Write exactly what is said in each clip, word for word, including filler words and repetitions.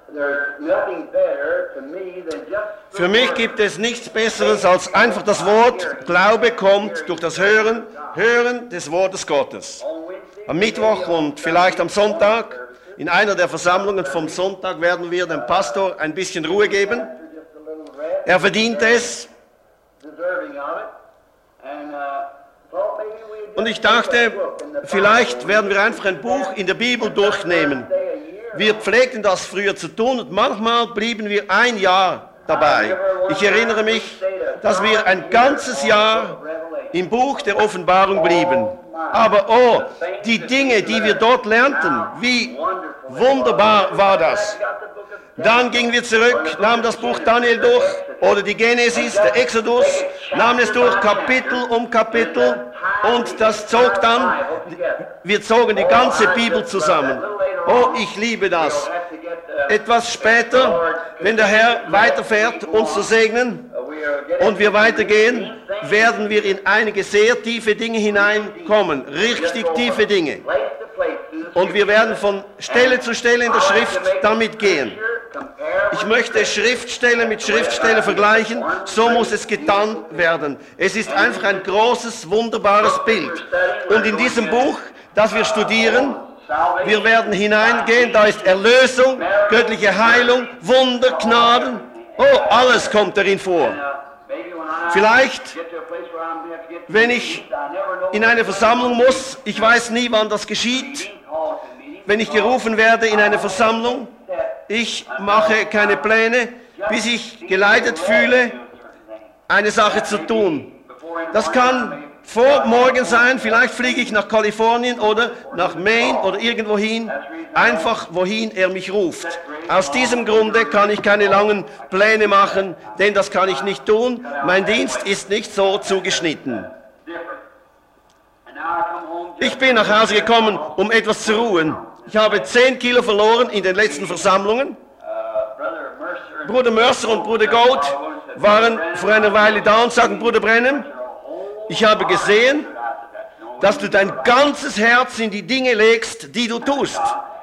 Für mich gibt es nichts Besseres als einfach das Wort. Glaube kommt durch das Hören, Hören des Wortes Gottes. Am Mittwoch und vielleicht am Sonntag, in einer der Versammlungen vom Sonntag, werden wir dem Pastor ein bisschen Ruhe geben. Er verdient es. Und ich dachte, vielleicht werden wir einfach ein Buch in der Bibel durchnehmen. Wir pflegten das früher zu tun und manchmal blieben wir ein Jahr dabei. Ich erinnere mich, dass wir ein ganzes Jahr im Buch der Offenbarung blieben. Aber oh, die Dinge, die wir dort lernten, wie wunderbar war das. Dann gingen wir zurück, nahmen das Buch Daniel durch, oder die Genesis, der Exodus, nahmen es durch, Kapitel um Kapitel, und das zog dann, wir zogen die ganze Bibel zusammen. Oh, ich liebe das. Etwas später, wenn der Herr weiterfährt, uns zu segnen, und wir weitergehen, werden wir in einige sehr tiefe Dinge hineinkommen, richtig tiefe Dinge. Und wir werden von Stelle zu Stelle in der Schrift damit gehen. Ich möchte Schriftstelle mit Schriftstelle vergleichen, so muss es getan werden. Es ist einfach ein großes, wunderbares Bild. Und in diesem Buch, das wir studieren, wir werden hineingehen, da ist Erlösung, göttliche Heilung, Wunder, Gnaden, oh, alles kommt darin vor. Vielleicht, wenn ich in eine Versammlung muss, ich weiß nie, wann das geschieht, wenn ich gerufen werde in eine Versammlung, ich mache keine Pläne, bis ich geleitet fühle, eine Sache zu tun. Das kann vor morgen sein, vielleicht fliege ich nach Kalifornien oder nach Maine oder irgendwohin, einfach wohin er mich ruft. Aus diesem Grunde kann ich keine langen Pläne machen, denn das kann ich nicht tun. Mein Dienst ist nicht so zugeschnitten. Ich bin nach Hause gekommen, um etwas zu ruhen. Ich habe zehn Kilo verloren in den letzten Versammlungen. Bruder Mercer und Bruder Gold waren vor einer Weile da und sagten, Bruder Branham, ich habe gesehen, dass du dein ganzes Herz in die Dinge legst, die du tust.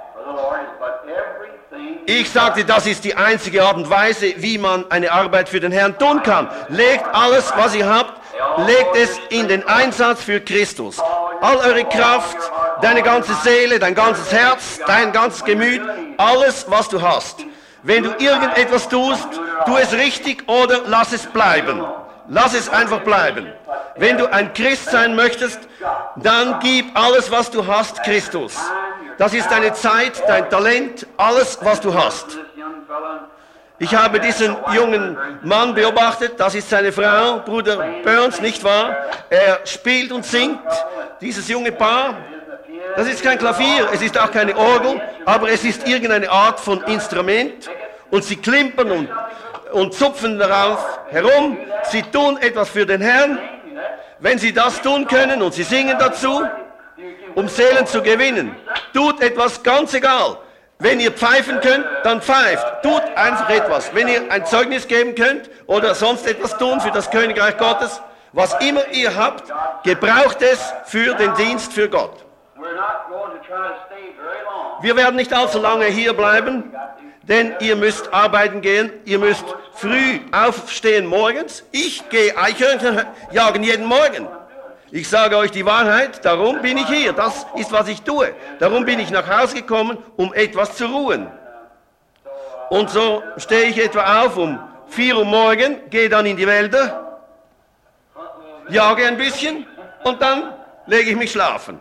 Ich sagte, das ist die einzige Art und Weise, wie man eine Arbeit für den Herrn tun kann. Legt alles, was ihr habt, legt es in den Einsatz für Christus. All eure Kraft, deine ganze Seele, dein ganzes Herz, dein ganzes Gemüt, alles, was du hast. Wenn du irgendetwas tust, tu es richtig oder lass es bleiben. Lass es einfach bleiben. Wenn du ein Christ sein möchtest, dann gib alles, was du hast, Christus. Das ist deine Zeit, dein Talent, alles, was du hast. Ich habe diesen jungen Mann beobachtet, das ist seine Frau, Bruder Burns, nicht wahr? Er spielt und singt, dieses junge Paar. Das ist kein Klavier, es ist auch keine Orgel, aber es ist irgendeine Art von Instrument. Und sie klimpern und, und zupfen darauf herum, sie tun etwas für den Herrn. Wenn sie das tun können und sie singen dazu, um Seelen zu gewinnen, tut etwas, ganz egal. Wenn ihr pfeifen könnt, dann pfeift. Tut einfach etwas. Wenn ihr ein Zeugnis geben könnt oder sonst etwas tun für das Königreich Gottes, was immer ihr habt, gebraucht es für den Dienst für Gott. Wir werden nicht allzu lange hier bleiben, denn ihr müsst arbeiten gehen, ihr müsst früh aufstehen morgens. Ich gehe Eichhörnchen jagen jeden Morgen. Ich sage euch die Wahrheit, darum bin ich hier, das ist, was ich tue. Darum bin ich nach Hause gekommen, um etwas zu ruhen. Und so stehe ich etwa auf um vier Uhr morgen, gehe dann in die Wälder, jage ein bisschen und dann lege ich mich schlafen.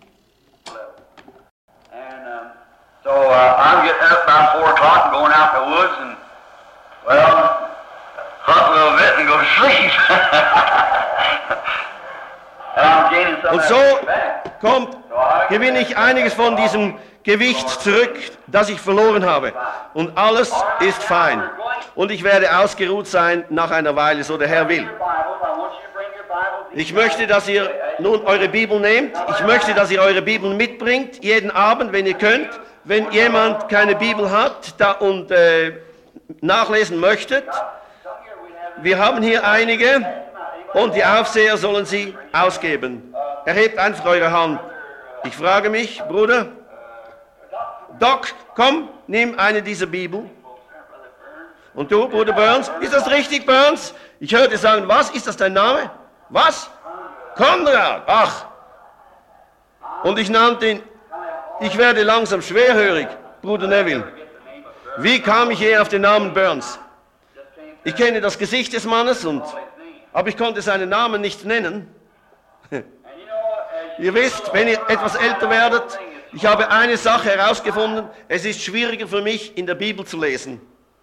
So uh, I'm getting up about four o'clock and going out in the woods and, well, hunt a little bit and go to sleep. And I'm gaining some Und so kommt, gewinne ich einiges von diesem Gewicht zurück, das ich verloren habe. Und alles ist fein. Und ich werde ausgeruht sein nach einer Weile, so der Herr will. Ich möchte, dass ihr nun eure Bibel nehmt. Ich möchte, dass ihr eure Bibel mitbringt, jeden Abend, wenn ihr könnt. Wenn jemand keine Bibel hat da und äh, nachlesen möchtet, wir haben hier einige und die Aufseher sollen sie ausgeben. Erhebt einfach eure Hand. Ich frage mich, Bruder, Doc, komm, nimm eine dieser Bibeln. Und du, Bruder Burns, ist das richtig, Burns? Ich hörte sagen, was, ist das dein Name? Was? Konrad, ach. Und ich nannte ihn, ich werde langsam schwerhörig, Bruder Neville. Wie kam ich eher auf den Namen Burns? Ich kenne das Gesicht des Mannes, und, aber ich konnte seinen Namen nicht nennen. Ihr wisst, wenn ihr etwas älter werdet, ich habe eine Sache herausgefunden, es ist schwieriger für mich, in der Bibel zu lesen.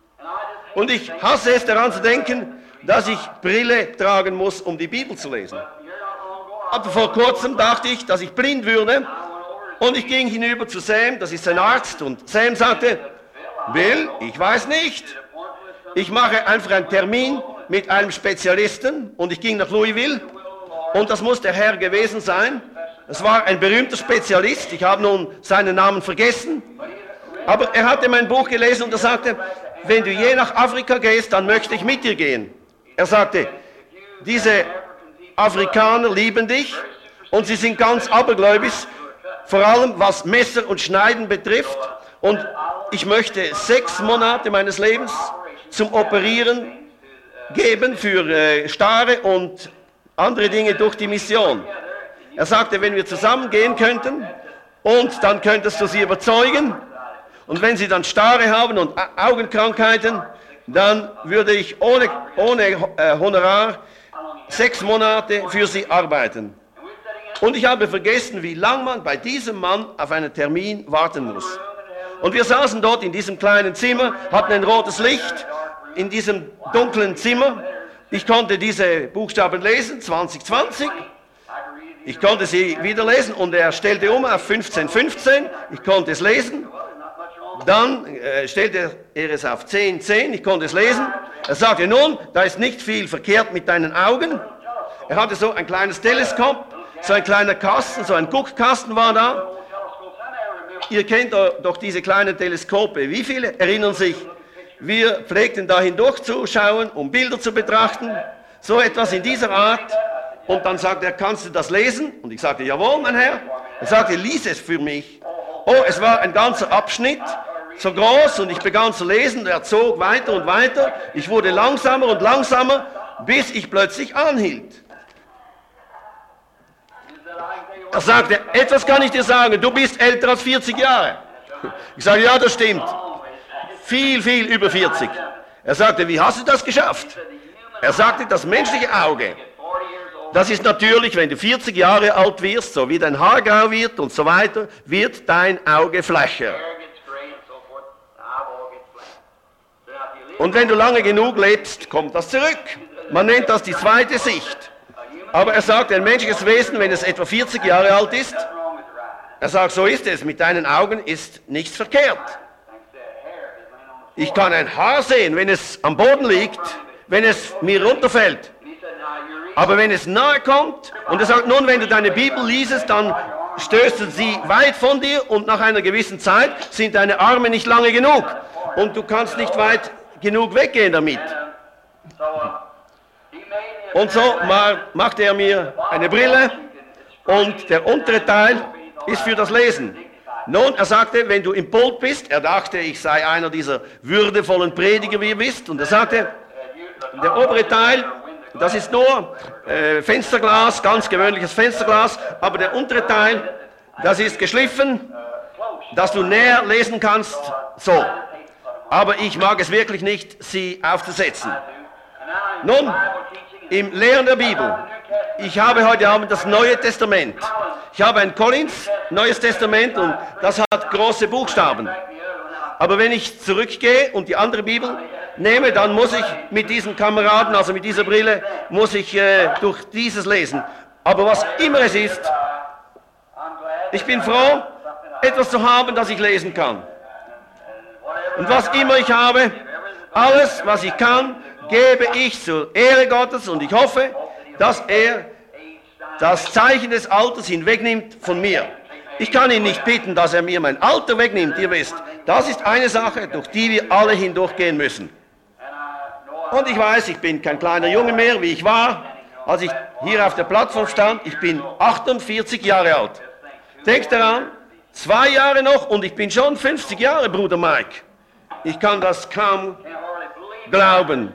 Und ich hasse es, daran zu denken, dass ich Brille tragen muss, um die Bibel zu lesen. Aber vor kurzem dachte ich, dass ich blind würde, und ich ging hinüber zu Sam, das ist sein Arzt, und Sam sagte, Bill, ich weiß nicht. Ich mache einfach einen Termin mit einem Spezialisten, und ich ging nach Louisville, und das muss der Herr gewesen sein. Es war ein berühmter Spezialist, ich habe nun seinen Namen vergessen, aber er hatte mein Buch gelesen und er sagte, wenn du je nach Afrika gehst, dann möchte ich mit dir gehen. Er sagte, diese Afrikaner lieben dich und sie sind ganz abergläubisch, vor allem was Messer und Schneiden betrifft, und ich möchte sechs Monate meines Lebens zum Operieren geben für äh, Stare und andere Dinge durch die Mission. Er sagte, wenn wir zusammen gehen könnten, und dann könntest du sie überzeugen, und wenn sie dann Stare haben und Augenkrankheiten, dann würde ich ohne, ohne äh, Honorar sechs Monate für sie arbeiten. Und ich habe vergessen, wie lange man bei diesem Mann auf einen Termin warten muss. Und wir saßen dort in diesem kleinen Zimmer, hatten ein rotes Licht in diesem dunklen Zimmer. Ich konnte diese Buchstaben lesen, zwanzig zwanzig. Ich konnte sie wieder lesen, und er stellte um auf fünfzehn fünfzehn. Ich konnte es lesen. Dann äh, stellte er es auf zehn zehn. Ich konnte es lesen. Er sagte, nun, da ist nicht viel verkehrt mit deinen Augen. Er hatte so ein kleines Teleskop, so ein kleiner Kasten, so ein Guckkasten war da. Ihr kennt doch diese kleinen Teleskope. Wie viele erinnern sich? Wir pflegten da hindurchzuschauen, um Bilder zu betrachten. So etwas in dieser Art. Und dann sagte er, kannst du das lesen? Und ich sagte, jawohl, mein Herr. Er sagte, lies es für mich. Oh, es war ein ganzer Abschnitt, so groß, und ich begann zu lesen. Er zog weiter und weiter. Ich wurde langsamer und langsamer, bis ich plötzlich anhielt. Er sagte, etwas kann ich dir sagen, du bist älter als vierzig Jahre. Ich sage, ja, das stimmt. Viel, viel über vierzig. Er sagte, wie hast du das geschafft? Er sagte, das menschliche Auge, das ist natürlich, wenn du vierzig Jahre alt wirst, so wie dein Haar grau wird und so weiter, wird dein Auge flächer. Und wenn du lange genug lebst, kommt das zurück. Man nennt das die zweite Sicht. Aber er sagt, ein menschliches Wesen, wenn es etwa vierzig Jahre alt ist, er sagt, so ist es, mit deinen Augen ist nichts verkehrt. Ich kann ein Haar sehen, wenn es am Boden liegt, wenn es mir runterfällt. Aber wenn es nahe kommt, und er sagt, nun, wenn du deine Bibel liest, dann stößt sie weit von dir, und nach einer gewissen Zeit sind deine Arme nicht lange genug. Und du kannst nicht weit genug weggehen damit. Und so machte er mir eine Brille, und der untere Teil ist für das Lesen. Nun, er sagte, wenn du im Pult bist, er dachte, ich sei einer dieser würdevollen Prediger, wie ihr wisst, und er sagte, der obere Teil, das ist nur äh, Fensterglas, ganz gewöhnliches Fensterglas, aber der untere Teil, das ist geschliffen, dass du näher lesen kannst, so. Aber ich mag es wirklich nicht, sie aufzusetzen. Nun, im Lehren der Bibel, ich habe heute Abend das Neue Testament. Ich habe ein Collins, Neues Testament, und das hat große Buchstaben. Aber wenn ich zurückgehe und die andere Bibel nehme, dann muss ich mit diesen Kameraden, also mit dieser Brille, muss ich äh, durch dieses lesen. Aber was immer es ist, ich bin froh, etwas zu haben, das ich lesen kann. Und was immer ich habe, alles, was ich kann, gebe ich zur Ehre Gottes, und ich hoffe, dass er das Zeichen des Alters hinwegnimmt von mir. Ich kann ihn nicht bitten, dass er mir mein Alter wegnimmt, ihr wisst. Das ist eine Sache, durch die wir alle hindurchgehen müssen. Und ich weiß, ich bin kein kleiner Junge mehr, wie ich war, als ich hier auf der Plattform stand. Ich bin achtundvierzig Jahre alt. Denkt daran, Zwei Jahre noch und ich bin schon fünfzig Jahre, Bruder Mike. Ich kann das kaum glauben.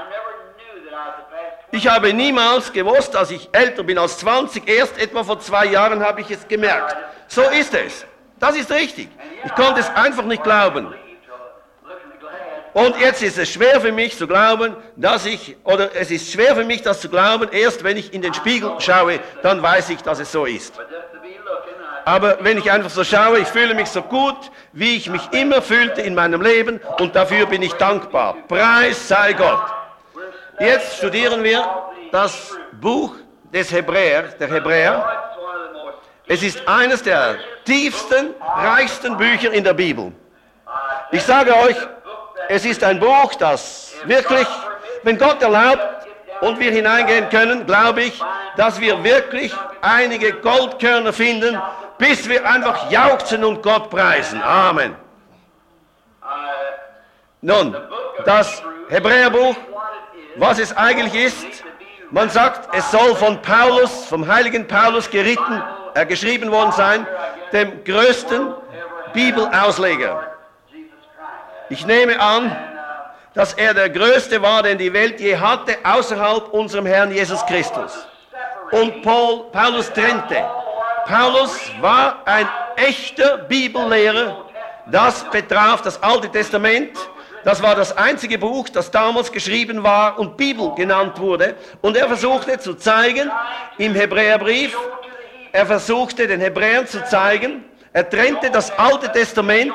Ich habe niemals gewusst, dass ich älter bin als zwanzig. Erst etwa vor zwei Jahren habe ich es gemerkt. So ist es. Das ist richtig. Ich konnte es einfach nicht glauben. Und jetzt ist es schwer für mich zu glauben, dass ich, oder es ist schwer für mich, das zu glauben. Erst wenn ich in den Spiegel schaue, dann weiß ich, dass es so ist. Aber wenn ich einfach so schaue, ich fühle mich so gut, wie ich mich immer fühlte in meinem Leben und dafür bin ich dankbar. Preis sei Gott. Jetzt studieren wir das Buch des Hebräer, der Hebräer. Es ist eines der tiefsten, reichsten Bücher in der Bibel. Ich sage euch, es ist ein Buch, das wirklich, wenn Gott erlaubt und wir hineingehen können, glaube ich, dass wir wirklich einige Goldkörner finden, bis wir einfach jauchzen und Gott preisen. Amen. Nun, das Hebräerbuch, was es eigentlich ist, man sagt, es soll von Paulus, vom heiligen Paulus geritten, äh, geschrieben worden sein, dem größten Bibelausleger. Ich nehme an, dass er der Größte war, den die Welt je hatte, außerhalb unserem Herrn Jesus Christus. Und Paul, Paulus trennte. Paulus war ein echter Bibellehrer. Das betraf das Alte Testament. Das war das einzige Buch, das damals geschrieben war und Bibel genannt wurde. Und er versuchte zu zeigen, im Hebräerbrief, er versuchte den Hebräern zu zeigen, er trennte das Alte Testament.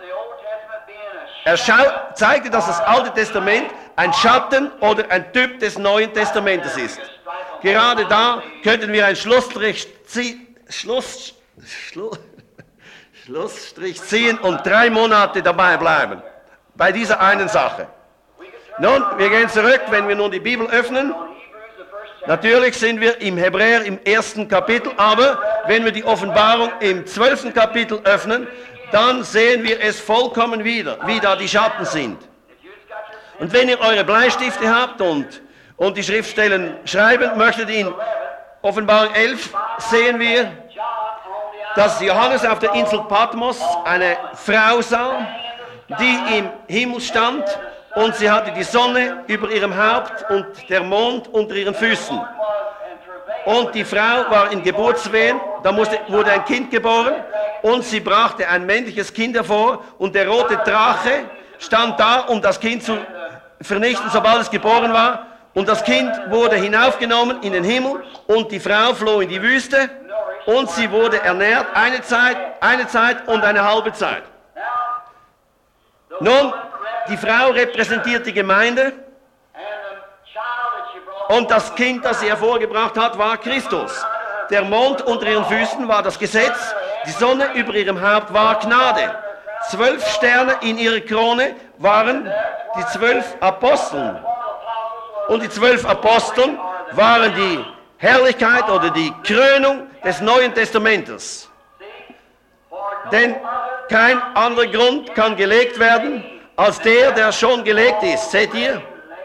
Er zeigte, dass das Alte Testament ein Schatten oder ein Typ des Neuen Testamentes ist. Gerade da könnten wir einen Schlussstrich, zie Schluss, Schlu Schlussstrich ziehen und drei Monate dabei bleiben. Bei dieser einen Sache. Nun, wir gehen zurück, wenn wir nun die Bibel öffnen. Natürlich sind wir im Hebräer im ersten Kapitel, aber wenn wir die Offenbarung im zwölften Kapitel öffnen, dann sehen wir es vollkommen wieder, wie da die Schatten sind. Und wenn ihr eure Bleistifte habt und, und die Schriftstellen schreiben möchtet, in Offenbarung elf sehen wir, dass Johannes auf der Insel Patmos eine Frau sah, die im Himmel stand und sie hatte die Sonne über ihrem Haupt und der Mond unter ihren Füßen. Und die Frau war in Geburtswehen, da musste, wurde ein Kind geboren und sie brachte ein männliches Kind hervor und der rote Drache stand da, um das Kind zu vernichten, sobald es geboren war. Und das Kind wurde hinaufgenommen in den Himmel und die Frau floh in die Wüste und sie wurde ernährt eine Zeit, eine Zeit und eine halbe Zeit. Nun, die Frau repräsentiert die Gemeinde und das Kind, das sie hervorgebracht hat, war Christus. Der Mond unter ihren Füßen war das Gesetz, die Sonne über ihrem Haupt war Gnade. Zwölf Sterne in ihrer Krone waren die zwölf Aposteln. Und die zwölf Aposteln waren die Herrlichkeit oder die Krönung des Neuen Testamentes. Denn kein anderer Grund kann gelegt werden, als der, der schon gelegt ist. Seht ihr?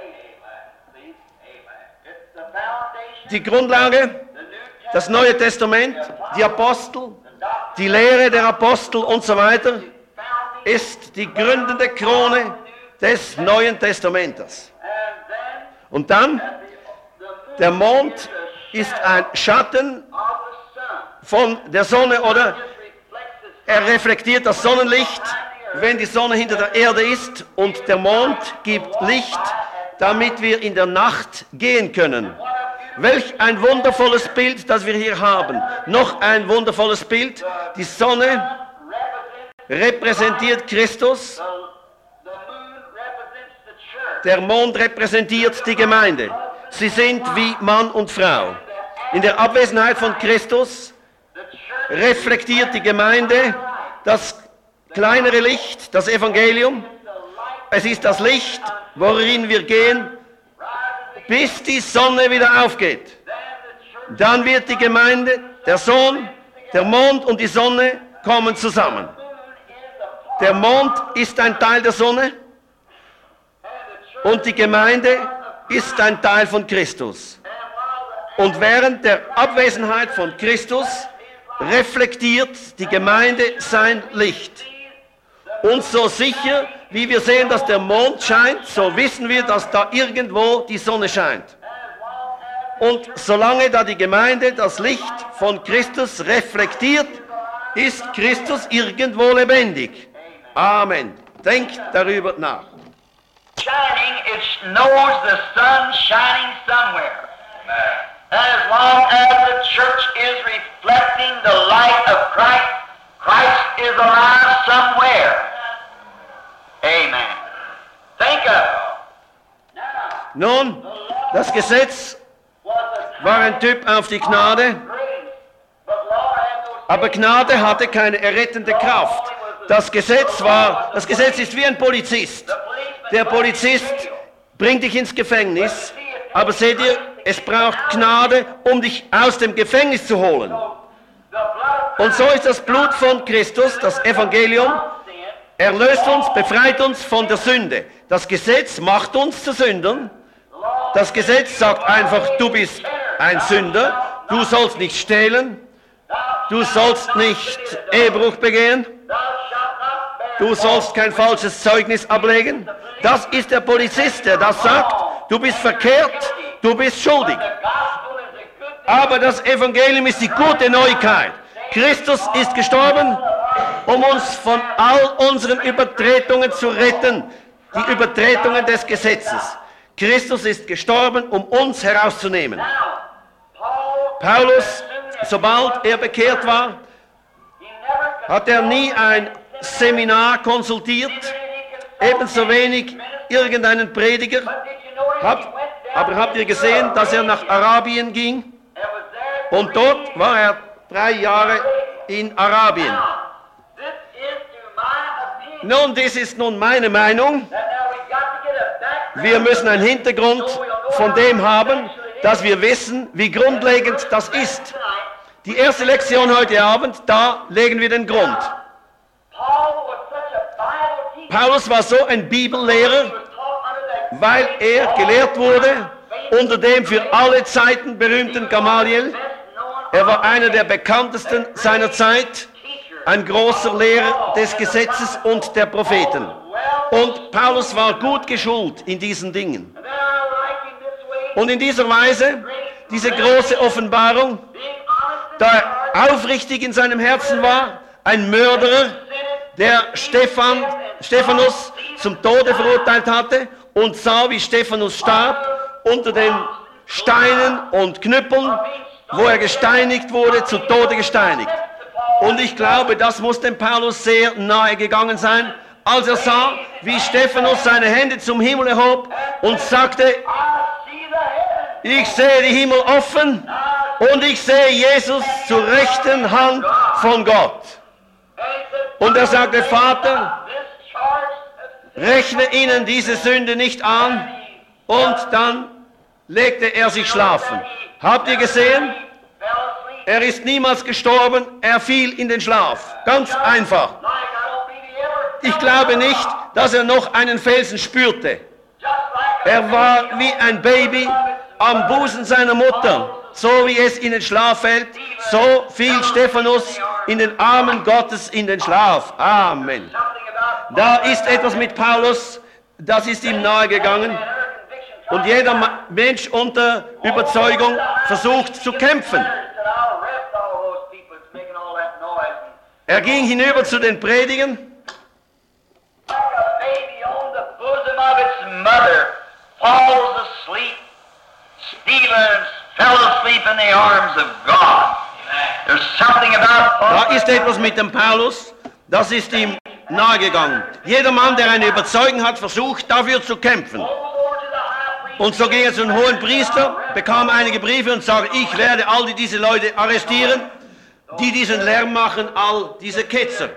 Die Grundlage, das Neue Testament, die Apostel, die Lehre der Apostel und so weiter, ist die gründende Krone des Neuen Testamentes. Und dann, der Mond ist ein Schatten von der Sonne, oder er reflektiert das Sonnenlicht, wenn die Sonne hinter der Erde ist, und der Mond gibt Licht, damit wir in der Nacht gehen können. Welch ein wundervolles Bild, das wir hier haben. Noch ein wundervolles Bild. Die Sonne repräsentiert Christus. Der Mond repräsentiert die Gemeinde. Sie sind wie Mann und Frau. In der Abwesenheit von Christus reflektiert die Gemeinde das kleinere Licht, das Evangelium. Es ist das Licht, worin wir gehen, bis die Sonne wieder aufgeht. Dann wird die Gemeinde, der Sohn, der Mond und die Sonne kommen zusammen. Der Mond ist ein Teil der Sonne und die Gemeinde ist ein Teil von Christus. Und während der Abwesenheit von Christus reflektiert die Gemeinde sein Licht. Und so sicher, wie wir sehen, dass der Mond scheint, so wissen wir, dass da irgendwo die Sonne scheint. Und solange da die Gemeinde das Licht von Christus reflektiert, ist Christus irgendwo lebendig. Amen. Denkt darüber nach. Shining, it knows the sun shining somewhere. And as long as the church is reflecting the light of Christ, Christ is alive somewhere. Amen. Think of it. Nun, das Gesetz war ein Typ auf die Gnade, aber Gnade hatte keine errettende Kraft. Das Gesetz war, das Gesetz ist wie ein Polizist. Der Polizist bringt dich ins Gefängnis, aber seht ihr, es braucht Gnade, um dich aus dem Gefängnis zu holen. Und so ist das Blut von Christus, das Evangelium, erlöst uns, befreit uns von der Sünde. Das Gesetz macht uns zu Sündern. Das Gesetz sagt einfach, du bist ein Sünder, du sollst nicht stehlen, du sollst nicht Ehebruch begehen, du sollst kein falsches Zeugnis ablegen. Das ist der Polizist, der das sagt, du bist verkehrt, du bist schuldig. Aber das Evangelium ist die gute Neuigkeit. Christus ist gestorben, um uns von all unseren Übertretungen zu retten, die Übertretungen des Gesetzes. Christus ist gestorben, um uns herauszunehmen. Paulus, sobald er bekehrt war, hat er nie ein Seminar konsultiert, ebenso wenig irgendeinen Prediger. Hab, aber habt ihr gesehen, dass er nach Arabien ging? Und dort war er drei Jahre in Arabien. Nun, das ist nun meine Meinung. Wir müssen einen Hintergrund von dem haben, dass wir wissen, wie grundlegend das ist. Die erste Lektion heute Abend, da legen wir den Grund. Paulus war so ein Bibellehrer, weil er gelehrt wurde unter dem für alle Zeiten berühmten Gamaliel. Er war einer der bekanntesten seiner Zeit, ein großer Lehrer des Gesetzes und der Propheten. Und Paulus war gut geschult in diesen Dingen. Und in dieser Weise, diese große Offenbarung, da er aufrichtig in seinem Herzen war, ein Mörderer, der Stephan, Stephanus zum Tode verurteilt hatte und sah, wie Stephanus starb unter den Steinen und Knüppeln, wo er gesteinigt wurde, zu Tode gesteinigt. Und ich glaube, das muss dem Paulus sehr nahe gegangen sein, als er sah, wie Stephanus seine Hände zum Himmel erhob und sagte, ich sehe die Himmel offen und ich sehe Jesus zur rechten Hand von Gott. Und er sagte, Vater, rechne ihnen diese Sünde nicht an. Und dann legte er sich schlafen. Habt ihr gesehen? Er ist niemals gestorben, er fiel in den Schlaf. Ganz einfach. Ich glaube nicht, dass er noch einen Felsen spürte. Er war wie ein Baby am Busen seiner Mutter. So wie es in den Schlaf fällt, so fiel Stephanus in den Armen Gottes in den Schlaf. Amen. Da ist etwas mit Paulus, das ist ihm nahegegangen. Und jeder Mensch unter Überzeugung versucht zu kämpfen. Er ging hinüber zu den Predigern. Da ist etwas mit dem Paulus, das ist ihm nahegegangen. Jeder Mann, der eine Überzeugung hat, versucht, dafür zu kämpfen. Und so ging er zu einem hohen Priester, bekam einige Briefe und sagte, ich werde all diese Leute arrestieren, die diesen Lärm machen, all diese Ketzer.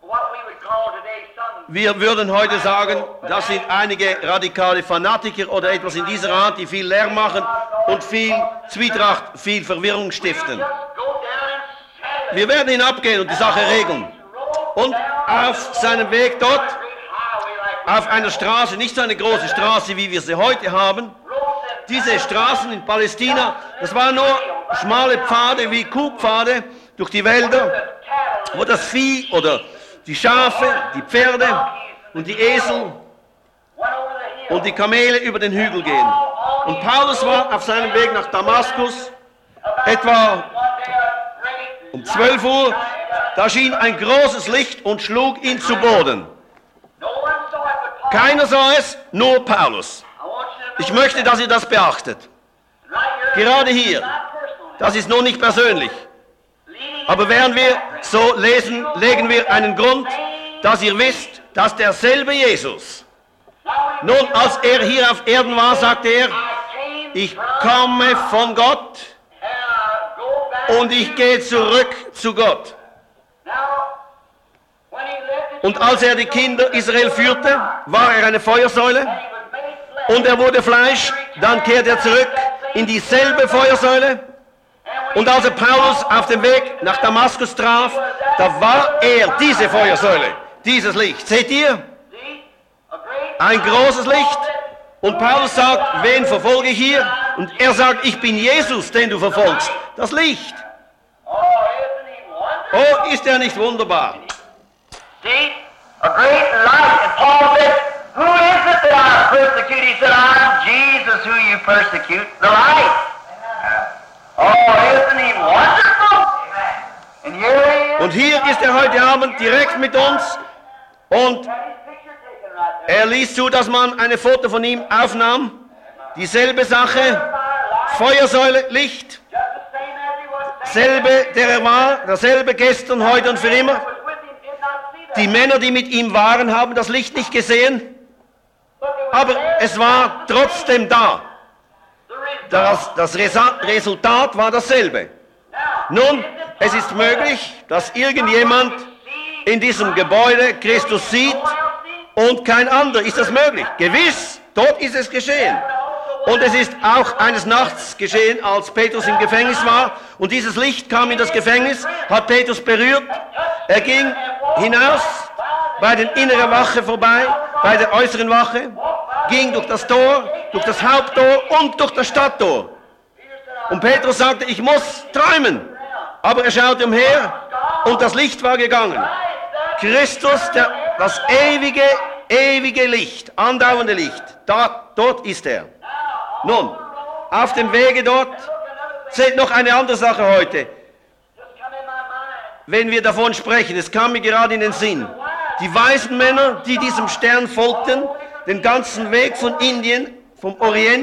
Wir würden heute sagen, das sind einige radikale Fanatiker oder etwas in dieser Art, die viel Lärm machen und viel Zwietracht, viel Verwirrung stiften. Wir werden hinabgehen und die Sache regeln. Und auf seinem Weg dort, auf einer Straße, nicht so eine große Straße, wie wir sie heute haben, diese Straßen in Palästina, das waren nur schmale Pfade wie Kuhpfade, durch die Wälder, wo das Vieh oder die Schafe, die Pferde und die Esel und die Kamele über den Hügel gehen. Und Paulus war auf seinem Weg nach Damaskus, etwa um zwölf Uhr, da schien ein großes Licht und schlug ihn zu Boden. Keiner sah es, nur Paulus. Ich möchte, dass ihr das beachtet. Gerade hier, das ist noch nicht persönlich. Aber während wir so lesen, legen wir einen Grund, dass ihr wisst, dass derselbe Jesus, nun, als er hier auf Erden war, sagte er, ich komme von Gott und ich gehe zurück zu Gott. Und als er die Kinder Israel führte, war er eine Feuersäule und er wurde Fleisch, dann kehrt er zurück in dieselbe Feuersäule. Und als er Paulus auf dem Weg nach Damaskus traf, da war er diese Feuersäule, dieses Licht. Seht ihr? Ein großes Licht. Und Paulus sagt, wen verfolge ich hier? Und er sagt, ich bin Jesus, den du verfolgst. Das Licht. Oh, ist er nicht wunderbar? See, a great light. And Paul said, who is it that I persecute? He said, I'm Jesus who you persecute, the light. Oh, isn't he wonderful? And here he is. Und hier ist er heute Abend direkt mit uns und er ließ zu, dass man ein Foto von ihm aufnahm. Dieselbe Sache, Feuersäule, Licht, selbe, der er war, derselbe gestern, heute und für immer. Die Männer, die mit ihm waren, haben das Licht nicht gesehen, aber es war trotzdem da. Das, das Resultat war dasselbe. Nun, es ist möglich, dass irgendjemand in diesem Gebäude Christus sieht und kein anderer. Ist das möglich? Gewiss, dort ist es geschehen. Und es ist auch eines Nachts geschehen, als Petrus im Gefängnis war und dieses Licht kam in das Gefängnis, hat Petrus berührt. Er ging hinaus bei der inneren Wache vorbei, bei der äußeren Wache, ging durch das Tor, durch das Haupttor und durch das Stadttor. Und Petrus sagte, ich muss träumen. Aber er schaute umher und das Licht war gegangen. Christus, der, das ewige, ewige Licht, andauernde Licht, da, dort ist er. Nun, auf dem Wege dort, seht noch eine andere Sache heute. Wenn wir davon sprechen, es kam mir gerade in den Sinn, die weisen Männer, die diesem Stern folgten, den ganzen Weg von Indien, vom Orient,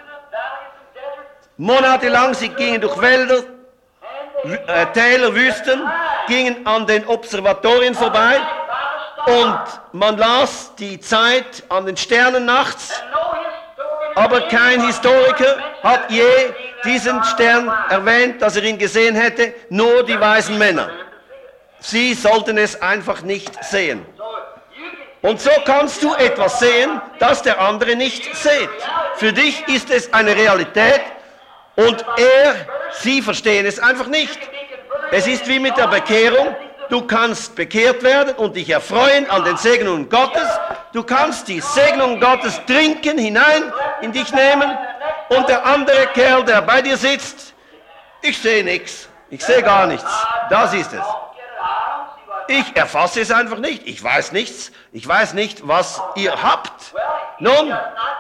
monatelang, sie gingen durch Wälder, äh, Täler, Wüsten, gingen an den Observatorien vorbei und man las die Zeit an den Sternen nachts, aber kein Historiker hat je diesen Stern erwähnt, dass er ihn gesehen hätte, nur die weisen Männer. Sie sollten es einfach nicht sehen. Und so kannst du etwas sehen, das der andere nicht sieht. Für dich ist es eine Realität und er, sie verstehen es einfach nicht. Es ist wie mit der Bekehrung. Du kannst bekehrt werden und dich erfreuen an den Segnungen Gottes. Du kannst die Segnungen Gottes trinken, hinein in dich nehmen. Und der andere Kerl, der bei dir sitzt, ich sehe nichts, ich sehe gar nichts. Das ist es. Ich erfasse es einfach nicht. Ich weiß nichts. Ich weiß nicht, was ihr habt. Nun,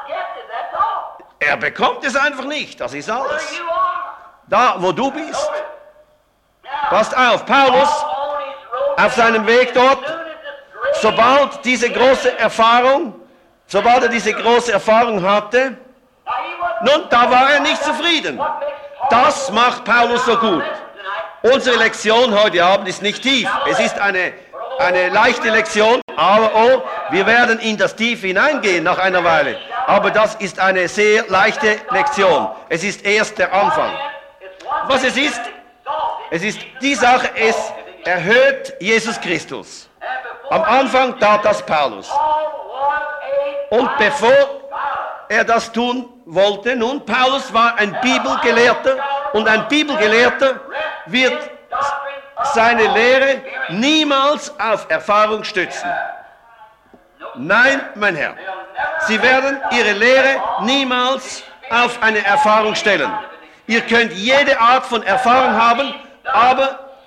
er bekommt es einfach nicht. Das ist alles. Da, wo du bist. Passt auf, Paulus, auf seinem Weg dort, sobald diese große Erfahrung, sobald er diese große Erfahrung hatte, nun, da war er nicht zufrieden. Das macht Paulus so gut. Unsere Lektion heute Abend ist nicht tief. Es ist eine, eine leichte Lektion, aber oh, wir werden in das Tiefe hineingehen nach einer Weile. Aber das ist eine sehr leichte Lektion. Es ist erst der Anfang. Was es ist, es ist die Sache, es erhöht Jesus Christus. Am Anfang tat das Paulus. Und bevor er das tun wollte, nun, Paulus war ein Bibelgelehrter und ein Bibelgelehrter wird seine Lehre niemals auf Erfahrung stützen. Nein, mein Herr, Sie werden Ihre Lehre niemals auf eine Erfahrung stellen. Ihr könnt jede Art von Erfahrung haben, aber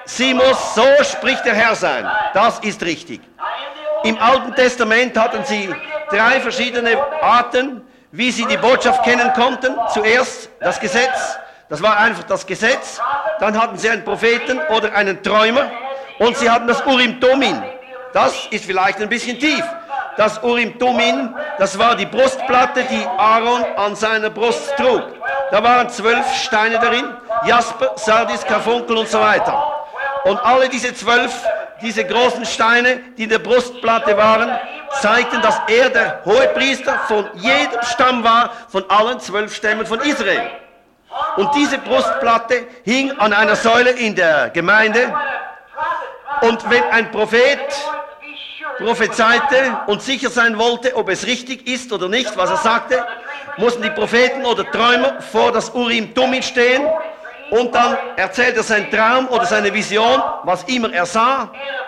sie muss so spricht der Herr sein. Das ist richtig. Im Alten Testament hatten sie drei verschiedene Arten, wie sie die Botschaft kennen konnten. Zuerst das Gesetz, das war einfach das Gesetz. Dann hatten sie einen Propheten oder einen Träumer und sie hatten das Urim Thummim. Das ist vielleicht ein bisschen tief. Das Urim Thummim, das war die Brustplatte, die Aaron an seiner Brust trug. Da waren zwölf Steine darin, Jasper, Sardis, Karfunkel und so weiter. Und alle diese zwölf, diese großen Steine, die in der Brustplatte waren, zeigten, dass er der Hohepriester von jedem Stamm war, von allen zwölf Stämmen von Israel. Und diese Brustplatte hing an einer Säule in der Gemeinde. Und wenn ein Prophet prophezeite und sicher sein wollte, ob es richtig ist oder nicht, was er sagte, mussten die Propheten oder Träumer vor das Urim Thummim stehen und dann erzählt er seinen Traum oder seine Vision, was immer er sah.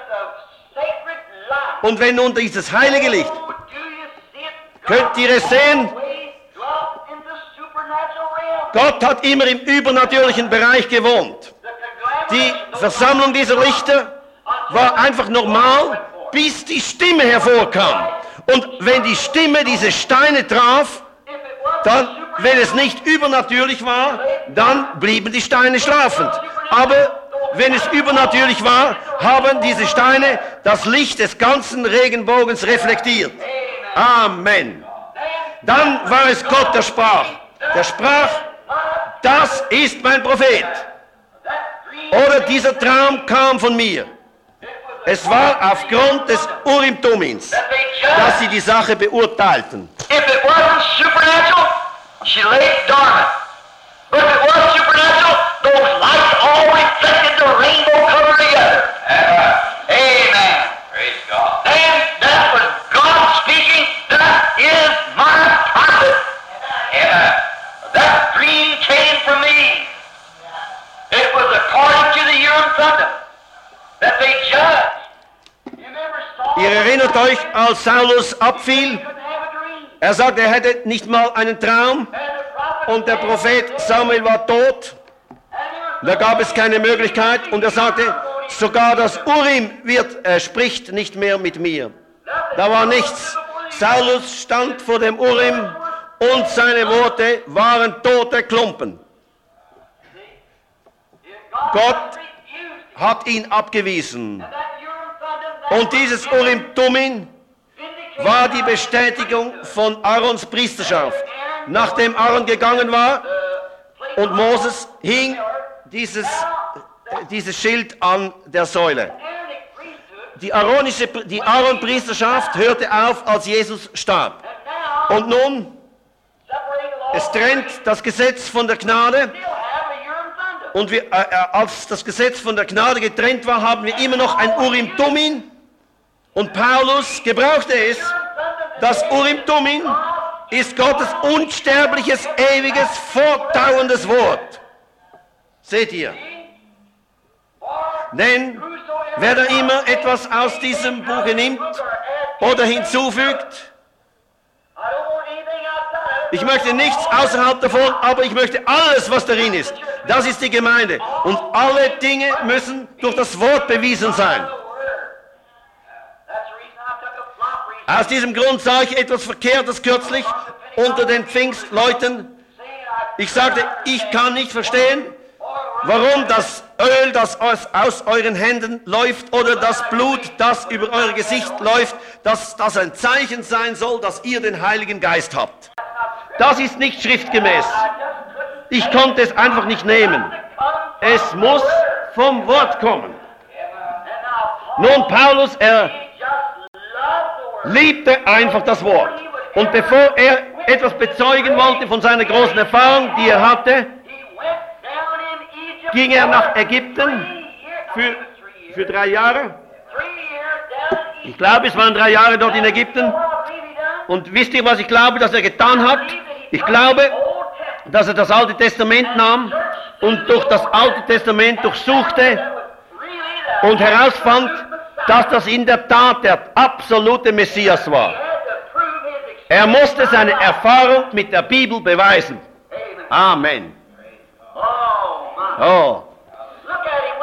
Und wenn nun dieses heilige Licht, könnt ihr es sehen, Gott hat immer im übernatürlichen Bereich gewohnt. Die Versammlung dieser Lichter war einfach normal, bis die Stimme hervorkam. Und wenn die Stimme diese Steine traf, dann, wenn es nicht übernatürlich war, dann blieben die Steine schlafend. Aber wenn es übernatürlich war, haben diese Steine das Licht des ganzen Regenbogens reflektiert. Amen. Dann war es Gott, der sprach. Der sprach, das ist mein Prophet. Oder dieser Traum kam von mir. Es war aufgrund des Urim Thummims, dass sie die Sache beurteilten. If it wasn't supernatural, she lay dormant. But if it was supernatural, those lights all reflected the rainbow color together. Amen. Praise God. Then that was God speaking. That is my prophet. Amen. That dream came from me. It was according to the Urim Thummim that they judged. You remember Saul? Ihr erinnert euch, als Saulus abfiel, er sagte, er hätte nicht mal einen Traum und der Prophet Samuel war tot. Da gab es keine Möglichkeit und er sagte, sogar das Urim wird, äh, spricht nicht mehr mit mir. Da war nichts. Saulus stand vor dem Urim und seine Worte waren tote Klumpen. Gott hat ihn abgewiesen. Und dieses Urim Thummim war die Bestätigung von Aarons Priesterschaft. Nachdem Aaron gegangen war und Moses hing dieses, dieses Schild an der Säule. Die aaronische, die Aaron-Priesterschaft hörte auf, als Jesus starb. Und nun, es trennt das Gesetz von der Gnade. Und wir, äh, als das Gesetz von der Gnade getrennt war, haben wir immer noch ein Urim Thummim. Und Paulus gebrauchte es. Das Urim Thummim ist Gottes unsterbliches, ewiges, fortdauerndes Wort. Seht ihr? Denn wer da immer etwas aus diesem Buche nimmt oder hinzufügt, ich möchte nichts außerhalb davon, aber ich möchte alles, was darin ist. Das ist die Gemeinde. Und alle Dinge müssen durch das Wort bewiesen sein. Aus diesem Grund sah ich etwas Verkehrtes kürzlich unter den Pfingstleuten. Ich sagte, ich kann nicht verstehen, warum das Öl, das aus, aus euren Händen läuft, oder das Blut, das über euer Gesicht läuft, dass das ein Zeichen sein soll, dass ihr den Heiligen Geist habt. Das ist nicht schriftgemäß. Ich konnte es einfach nicht nehmen. Es muss vom Wort kommen. Nun, Paulus, er liebte einfach das Wort. Und bevor er etwas bezeugen wollte von seiner großen Erfahrung, die er hatte, ging er nach Ägypten für, für drei Jahre. Ich glaube, es waren drei Jahre dort in Ägypten. Und wisst ihr, was ich glaube, dass er getan hat? Ich glaube, dass er das Alte Testament nahm und durch das Alte Testament durchsuchte und herausfand, dass das in der Tat der absolute Messias war. Er musste seine Erfahrung mit der Bibel beweisen. Amen. Oh,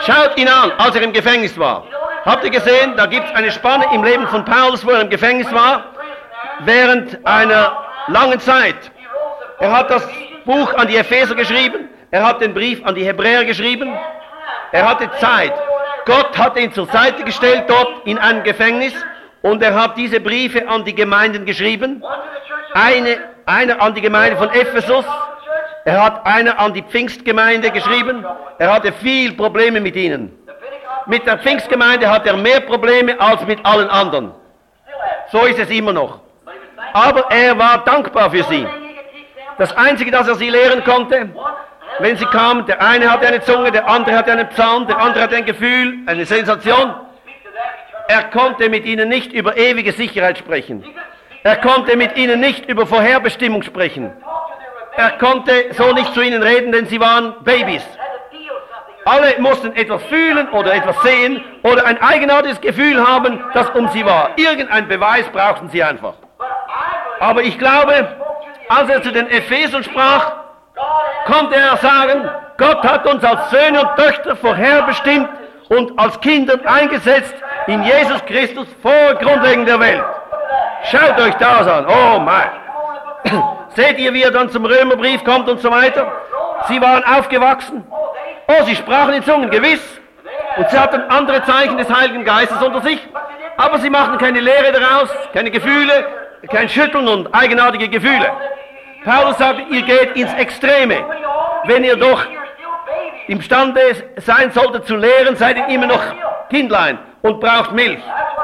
Schaut ihn an, als er im Gefängnis war. Habt ihr gesehen, da gibt es eine Spanne im Leben von Paulus, wo er im Gefängnis war, während einer langen Zeit. Er hat das Buch an die Epheser geschrieben, er hat den Brief an die Hebräer geschrieben, er hatte Zeit. Gott hat ihn zur Seite gestellt dort in einem Gefängnis und er hat diese Briefe an die Gemeinden geschrieben. Eine, einer an die Gemeinde von Ephesus, er hat einer an die Pfingstgemeinde geschrieben, er hatte viel Probleme mit ihnen. Mit der Pfingstgemeinde hat er mehr Probleme als mit allen anderen. So ist es immer noch. Aber er war dankbar für sie. Das Einzige, das er sie lehren konnte, wenn sie kamen, der eine hatte eine Zunge, der andere hatte einen Psalm, der andere hatte ein Gefühl, eine Sensation. Er konnte mit ihnen nicht über ewige Sicherheit sprechen. Er konnte mit ihnen nicht über Vorherbestimmung sprechen. Er konnte so nicht zu ihnen reden, denn sie waren Babys. Alle mussten etwas fühlen oder etwas sehen oder ein eigenartiges Gefühl haben, das um sie war. Irgendein Beweis brauchten sie einfach. Aber ich glaube, als er zu den Ephesern sprach, konnte er sagen, Gott hat uns als Söhne und Töchter vorherbestimmt und als Kinder eingesetzt in Jesus Christus vor Grundlegung der Welt. Schaut euch das an, oh mein. Seht ihr, wie er dann zum Römerbrief kommt und so weiter? Sie waren aufgewachsen. Oh, sie sprachen in Zungen, gewiss. Und sie hatten andere Zeichen des Heiligen Geistes unter sich. Aber sie machten keine Lehre daraus, keine Gefühle, kein Schütteln und eigenartige Gefühle. Paulus sagt, ihr geht ins Extreme. Wenn ihr doch imstande sein solltet zu lehren, seid ihr immer noch Kindlein und braucht Milch.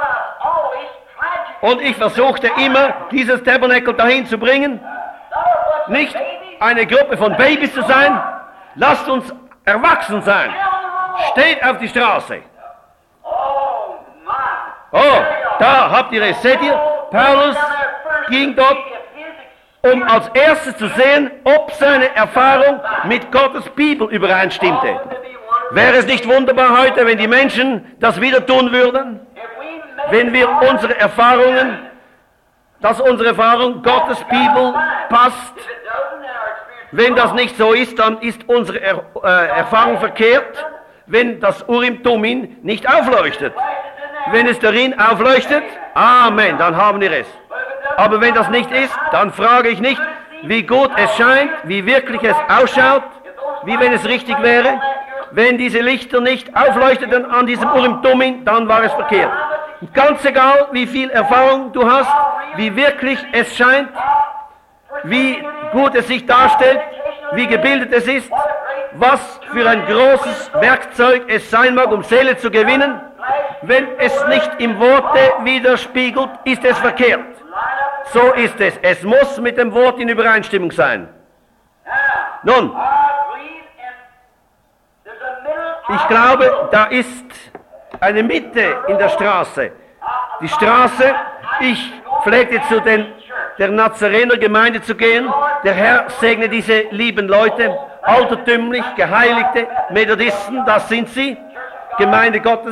Und ich versuchte immer, dieses Tabernakel dahin zu bringen, nicht eine Gruppe von Babys zu sein, lasst uns erwachsen sein. Steht auf die Straße. Oh, da habt ihr es. Seht ihr, Paulus ging dort, um als erstes zu sehen, ob seine Erfahrung mit Gottes Bibel übereinstimmte. Wäre es nicht wunderbar heute, wenn die Menschen das wieder tun würden? Wenn wir unsere Erfahrungen, dass unsere Erfahrung Gottes Bibel passt? Wenn das nicht so ist, dann ist unsere er äh, Erfahrung verkehrt, wenn das Urim Thummim nicht aufleuchtet. Wenn es darin aufleuchtet, Amen, dann haben wir es. Aber wenn das nicht ist, dann frage ich nicht, wie gut es scheint, wie wirklich es ausschaut, wie wenn es richtig wäre. Wenn diese Lichter nicht aufleuchteten an diesem Urim Thummim, dann war es verkehrt. Und ganz egal, wie viel Erfahrung du hast, wie wirklich es scheint, wie gut es sich darstellt, wie gebildet es ist, was für ein großes Werkzeug es sein mag, um Seele zu gewinnen, wenn es nicht im Worte widerspiegelt, ist es verkehrt. So ist es. Es muss mit dem Wort in Übereinstimmung sein. Nun, ich glaube, da ist eine Mitte in der Straße. Die Straße, ich pflegte zu den, der Nazarener Gemeinde zu gehen. Der Herr segne diese lieben Leute, altertümlich, geheiligte Methodisten, das sind sie, Gemeinde Gottes,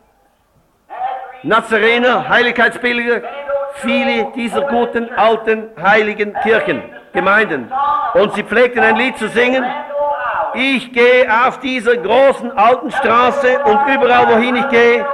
Nazarener, Heiligkeitsbilder, viele dieser guten, alten, heiligen Kirchen, Gemeinden. Und sie pflegten ein Lied zu singen. Ich gehe auf dieser großen alten Straße und überall wohin ich gehe,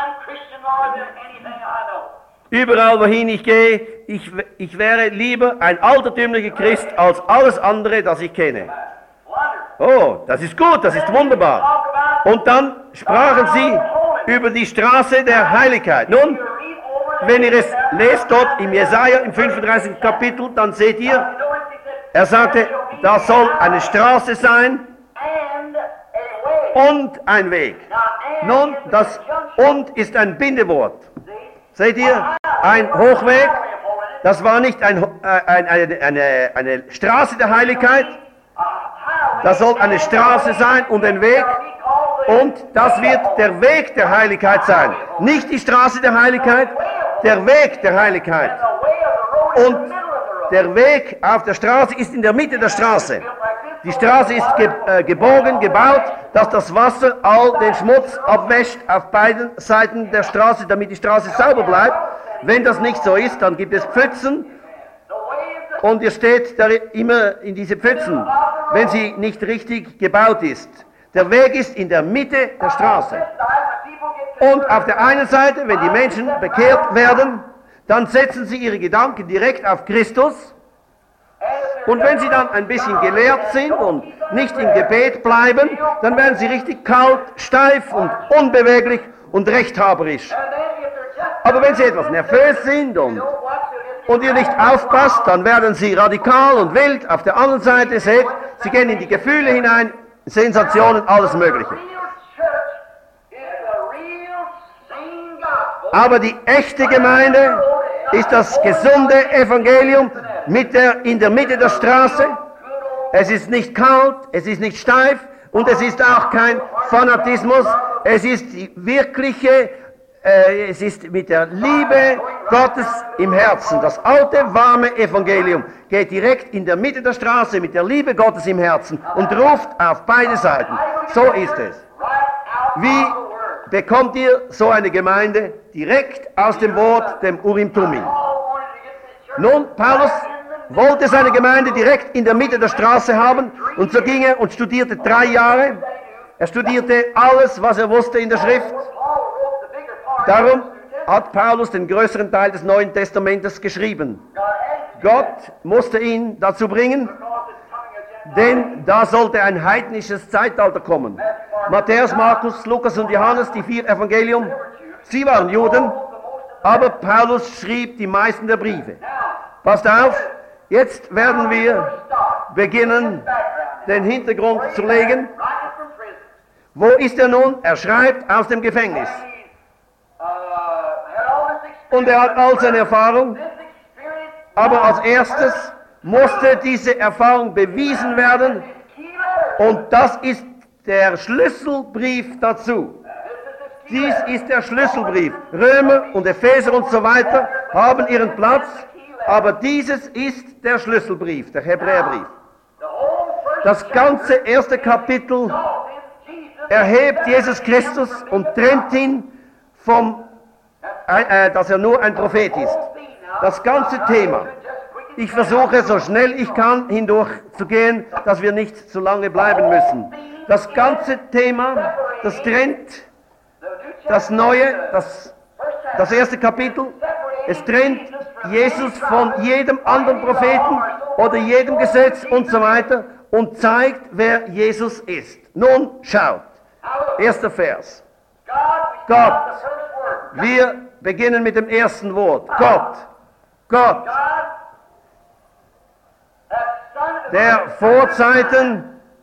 überall wohin ich gehe, ich, ich wäre lieber ein altertümlicher Christ als alles andere, das ich kenne. Oh, das ist gut, das ist wunderbar. Und dann sprachen sie über die Straße der Heiligkeit. Nun, wenn ihr es lest dort im Jesaja im fünfunddreißigsten Kapitel, dann seht ihr, er sagte, da soll eine Straße sein und ein Weg. Nun, das und ist ein Bindewort. Seht ihr, ein Hochweg, das war nicht ein, äh, ein, eine, eine, eine Straße der Heiligkeit, das soll eine Straße sein und ein Weg. Und das wird der Weg der Heiligkeit sein. Nicht die Straße der Heiligkeit, der Weg der Heiligkeit. Und der Weg auf der Straße ist in der Mitte der Straße. Die Straße ist ge äh, gebogen, gebaut, dass das Wasser all den Schmutz abwäscht auf beiden Seiten der Straße, damit die Straße sauber bleibt. Wenn das nicht so ist, dann gibt es Pfützen und ihr steht da immer in diese Pfützen, wenn sie nicht richtig gebaut ist. Der Weg ist in der Mitte der Straße. Und auf der einen Seite, wenn die Menschen bekehrt werden, dann setzen sie ihre Gedanken direkt auf Christus. Und wenn sie dann ein bisschen gelehrt sind und nicht im Gebet bleiben, dann werden sie richtig kalt, steif und unbeweglich und rechthaberisch. Aber wenn sie etwas nervös sind und, und ihr nicht aufpasst, dann werden sie radikal und wild. Auf der anderen Seite, seht, sie gehen in die Gefühle hinein, Sensationen, alles Mögliche. Aber die echte Gemeinde ist das gesunde Evangelium mit der, in der Mitte der Straße. Es ist nicht kalt, es ist nicht steif und es ist auch kein Fanatismus. Es ist die wirkliche, äh, es ist mit der Liebe Gottes im Herzen. Das alte, warme Evangelium geht direkt in der Mitte der Straße mit der Liebe Gottes im Herzen und ruft auf beide Seiten. So ist es. Wie bekommt ihr so eine Gemeinde? Direkt aus dem Wort, dem Urim Tumim. Nun, Paulus wollte seine Gemeinde direkt in der Mitte der Straße haben und so ging er und studierte drei Jahre. Er studierte alles, was er wusste in der Schrift. Darum hat Paulus den größeren Teil des Neuen Testamentes geschrieben. Gott musste ihn dazu bringen, denn da sollte ein heidnisches Zeitalter kommen. Matthäus, Markus, Lukas und Johannes, die vier Evangelium, sie waren Juden, aber Paulus schrieb die meisten der Briefe. Passt auf, jetzt werden wir beginnen, den Hintergrund zu legen. Wo ist er nun? Er schreibt aus dem Gefängnis. Und er hat all seine Erfahrung, aber als erstes musste diese Erfahrung bewiesen werden und das ist der Schlüsselbrief dazu. Dies ist der Schlüsselbrief. Römer und Epheser und so weiter haben ihren Platz, aber dieses ist der Schlüsselbrief, der Hebräerbrief. Das ganze erste Kapitel erhebt Jesus Christus und trennt ihn vom, äh, dass er nur ein Prophet ist. Das ganze Thema. Ich versuche so schnell ich kann hindurch zu gehen, dass wir nicht zu lange bleiben müssen. Das ganze Thema, das trennt das Neue, das, das erste Kapitel, es trennt Jesus von jedem anderen Propheten oder jedem Gesetz und so weiter und zeigt, wer Jesus ist. Nun schaut, erster Vers. Gott. Wir beginnen mit dem ersten Wort. Gott. Gott. Der vor Zeiten,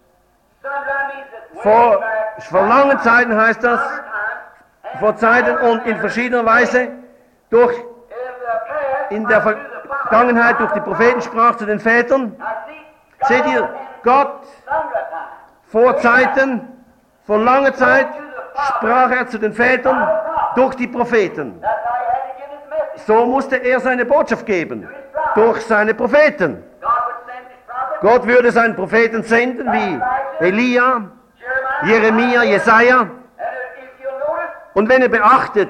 vor, vor langen Zeiten heißt das, vor Zeiten und in verschiedener Weise durch, in der Vergangenheit durch die Propheten sprach zu den Vätern. Seht ihr, Gott vor Zeiten, vor langer Zeit sprach er zu den Vätern durch die Propheten. So musste er seine Botschaft geben, durch seine Propheten. Gott würde seinen Propheten senden wie Elia, Jeremia, Jesaja. Und wenn ihr beachtet,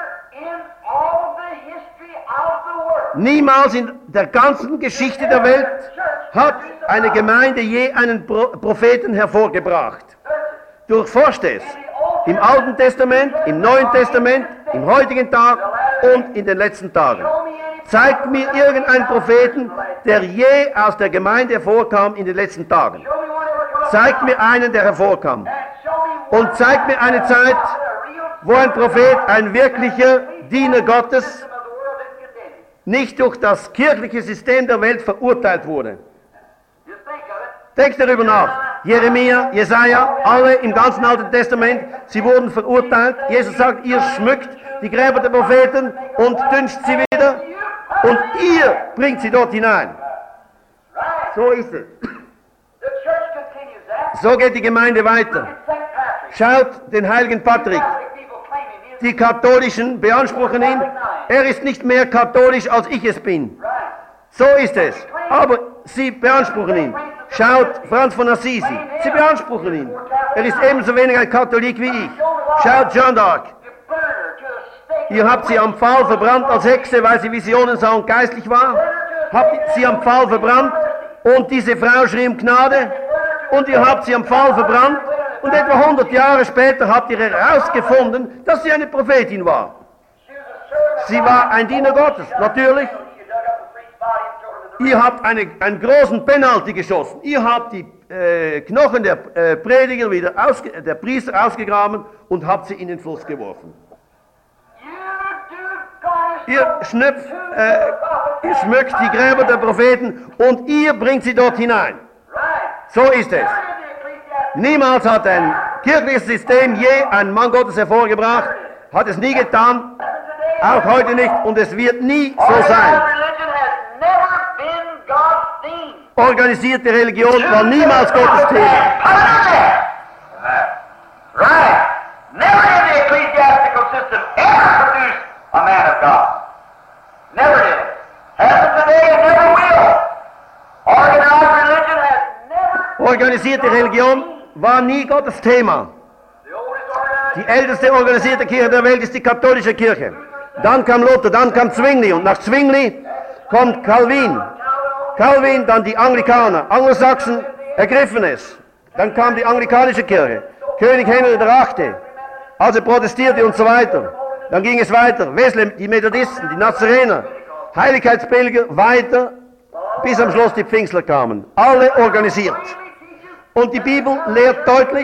niemals in der ganzen Geschichte der Welt hat eine Gemeinde je einen Pro Propheten hervorgebracht. Durchforscht es. Im Alten Testament, im Neuen Testament, im heutigen Tag und in den letzten Tagen. Zeigt mir irgendeinen Propheten, der je aus der Gemeinde hervorkam in den letzten Tagen. Zeigt mir einen, der hervorkam. Und zeigt mir eine Zeit, wo ein Prophet, ein wirklicher Diener Gottes, nicht durch das kirchliche System der Welt verurteilt wurde. Denkt darüber nach. Jeremia, Jesaja, alle im ganzen Alten Testament, sie wurden verurteilt. Jesus sagt, ihr schmückt die Gräber der Propheten und dünst sie wieder und ihr bringt sie dort hinein. So ist es. So geht die Gemeinde weiter. Schaut den heiligen Patrick. Die Katholischen beanspruchen ihn. Er ist nicht mehr katholisch, als ich es bin. So ist es. Aber sie beanspruchen ihn. Schaut Franz von Assisi. Sie beanspruchen ihn. Er ist ebenso wenig ein Katholik wie ich. Schaut Jeanne d'Arc. Ihr habt sie am Pfahl verbrannt als Hexe, weil sie Visionen sah und geistlich war. Habt sie am Pfahl verbrannt und diese Frau schrie um Gnade. Und ihr habt sie am Pfahl verbrannt Und etwa hundert Jahre später habt ihr herausgefunden, dass sie eine Prophetin war. Sie war ein Diener Gottes, natürlich. Ihr habt eine, einen großen Penalty geschossen. Ihr habt die äh, Knochen der äh, Prediger wieder ausge, der Priester ausgegraben und habt sie in den Fluss geworfen. Ihr, schnüpft, äh, ihr schmückt die Gräber der Propheten und ihr bringt sie dort hinein. So ist es. Niemals hat ein kirchliches System je einen Mann Gottes hervorgebracht, hat es nie getan, auch heute nicht, und es wird nie so sein. Organisierte Religion war niemals Gottes Thema. Right. Never in the ecclesiastical system ever produced a man of God. Never did. Hasn't today and never will. Organized religion has never... Organisierte Religion war nie Gottes Thema. The oldest organized... Die älteste organisierte Kirche der Welt ist die katholische Kirche. Dann kam Luther, dann kam Zwingli und nach Zwingli kommt Calvin. Calvin, dann die Anglikaner. Angelsachsen ergriffen es. Dann kam die anglikanische Kirche. König Henry der Achte. Also protestierte und so weiter. Dann ging es weiter. Wesley, die Methodisten, die Nazarener, Heiligkeitspilger, weiter, bis am Schluss die Pfingstler kamen. Alle organisiert. Und die Bibel lehrt deutlich,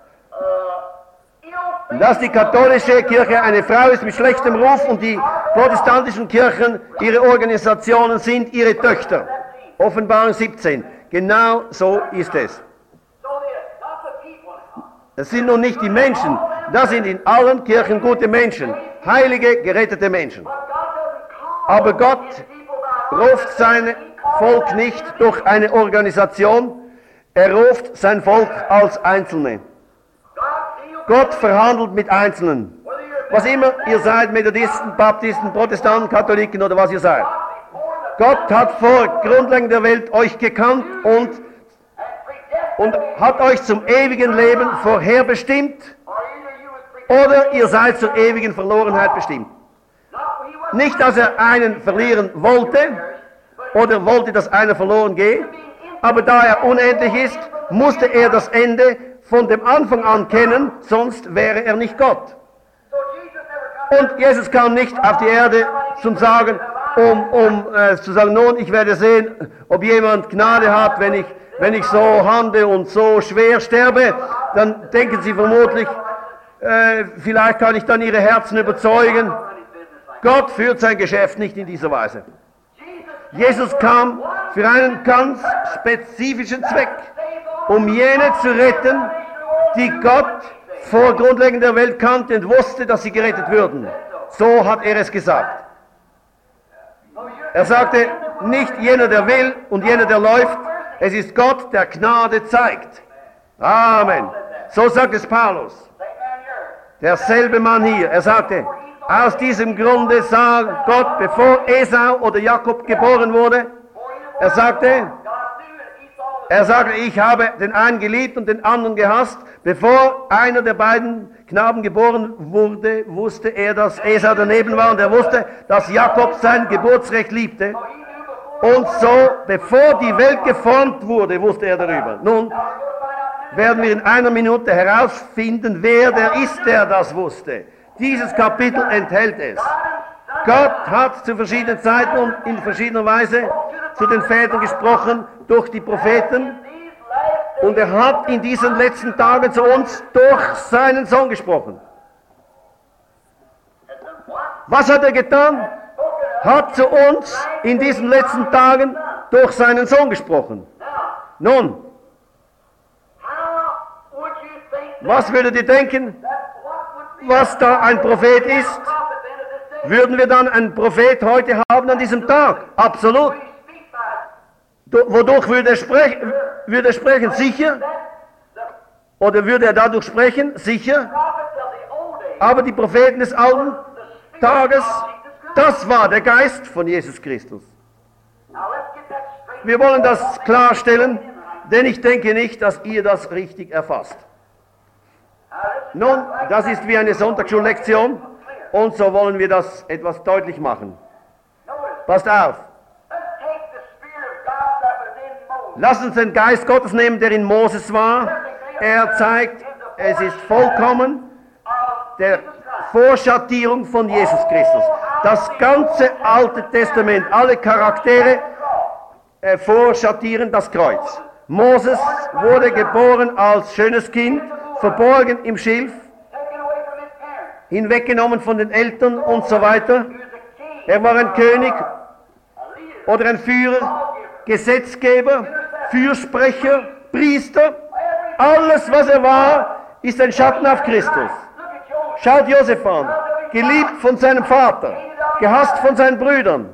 dass die katholische Kirche eine Frau ist mit schlechtem Ruf und die protestantischen Kirchen, ihre Organisationen sind ihre Töchter. Offenbarung siebzehn. Genau so ist es. Das sind nun nicht die Menschen, das sind in allen Kirchen gute Menschen, heilige, gerettete Menschen. Aber Gott ruft sein Volk nicht durch eine Organisation, er ruft sein Volk als Einzelne. Gott verhandelt mit Einzelnen. Was immer ihr seid, Methodisten, Baptisten, Protestanten, Katholiken oder was ihr seid. Gott hat vor Grundlegung der Welt euch gekannt und, und hat euch zum ewigen Leben vorherbestimmt oder ihr seid zur ewigen Verlorenheit bestimmt. Nicht, dass er einen verlieren wollte oder wollte, dass einer verloren geht, aber da er unendlich ist, musste er das Ende von dem Anfang an kennen, sonst wäre er nicht Gott. Und Jesus kam nicht auf die Erde zum Sagen, um, um äh, zu sagen, nun, ich werde sehen, ob jemand Gnade hat, wenn ich, wenn ich so handle und so schwer sterbe, dann denken sie vermutlich, äh, vielleicht kann ich dann ihre Herzen überzeugen. Gott führt sein Geschäft nicht in dieser Weise. Jesus kam für einen ganz spezifischen Zweck, um jene zu retten, die Gott vor Grundlegung der Welt kannte und wusste, dass sie gerettet würden. So hat er es gesagt. Er sagte, nicht jener, der will und jener, der läuft, es ist Gott, der Gnade zeigt. Amen. So sagt es Paulus. Derselbe Mann hier. Er sagte, aus diesem Grunde sah Gott, bevor Esau oder Jakob geboren wurde, er sagte, er sagte, ich habe den einen geliebt und den anderen gehasst. Bevor einer der beiden Knaben geboren wurde, wusste er, dass Esau daneben war und er wusste, dass Jakob sein Geburtsrecht liebte. Und so, bevor die Welt geformt wurde, wusste er darüber. Nun werden wir in einer Minute herausfinden, wer der ist, der das wusste. Dieses Kapitel enthält es. Gott hat zu verschiedenen Zeiten und in verschiedener Weise zu den Vätern gesprochen durch die Propheten und er hat in diesen letzten Tagen zu uns durch seinen Sohn gesprochen. Was hat er getan? Hat zu uns in diesen letzten Tagen durch seinen Sohn gesprochen. Nun, was würdet ihr denken, was da ein Prophet ist? Würden wir dann einen Prophet heute haben an diesem Tag? Absolut. Wodurch würde er, sprech, würde er sprechen? Sicher. Oder würde er dadurch sprechen? Sicher. Aber die Propheten des alten Tages, das war der Geist von Jesus Christus. Wir wollen das klarstellen, denn ich denke nicht, dass ihr das richtig erfasst. Nun, das ist wie eine Sonntagsschullektion und so wollen wir das etwas deutlich machen. Passt auf. Lass uns den Geist Gottes nehmen, der in Moses war. Er zeigt es ist vollkommen der Vorschattierung von Jesus Christus. Das ganze Alte Testament, alle Charaktere äh, vorschattieren das Kreuz. Moses wurde geboren als schönes Kind, verborgen im Schilf, hinweggenommen von den Eltern und so weiter. Er war ein König oder ein Führer, Gesetzgeber, Fürsprecher, Priester. Alles, was er war, ist ein Schatten auf Christus. Schaut Josef an, geliebt von seinem Vater, gehasst von seinen Brüdern,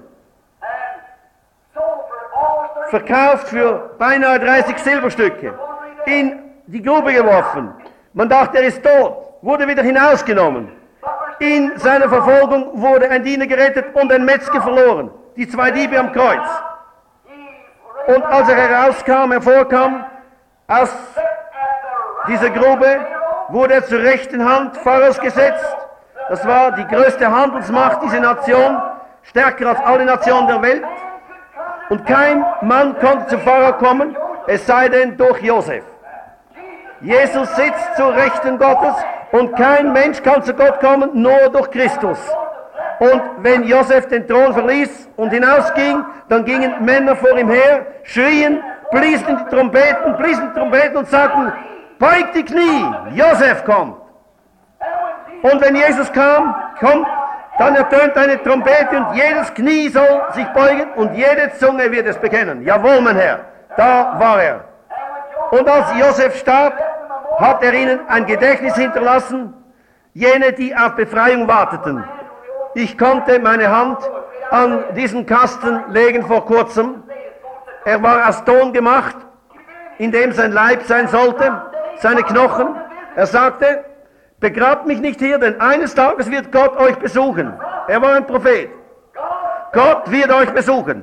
verkauft für beinahe dreißig Silberstücke, in die Grube geworfen. Man dachte, er ist tot, wurde wieder hinausgenommen. In seiner Verfolgung wurde ein Diener gerettet und ein Metzger verloren. Die zwei Diebe am Kreuz. Und als er herauskam, hervorkam, aus dieser Grube, wurde er zur rechten Hand Pharaos gesetzt. Das war die größte Handelsmacht dieser Nation, stärker als alle Nationen der Welt. Und kein Mann konnte zu Pharao kommen, es sei denn durch Josef. Jesus sitzt zur Rechten Gottes und kein Mensch kann zu Gott kommen, nur durch Christus. Und wenn Josef den Thron verließ und hinausging, dann gingen Männer vor ihm her, schrien, bliesen in die Trompeten, bliesen die Trompeten und sagten, beugt die Knie, Josef kommt. Und wenn Jesus kam, kommt, dann ertönt eine Trompete und jedes Knie soll sich beugen und jede Zunge wird es bekennen. Jawohl, mein Herr, da war er. Und als Josef starb, hat er ihnen ein Gedächtnis hinterlassen, jene, die auf Befreiung warteten. Ich konnte meine Hand an diesen Kasten legen vor kurzem. Er war aus Ton gemacht, in dem sein Leib sein sollte, seine Knochen. Er sagte, begrabt mich nicht hier, denn eines Tages wird Gott euch besuchen. Er war ein Prophet. Gott wird euch besuchen.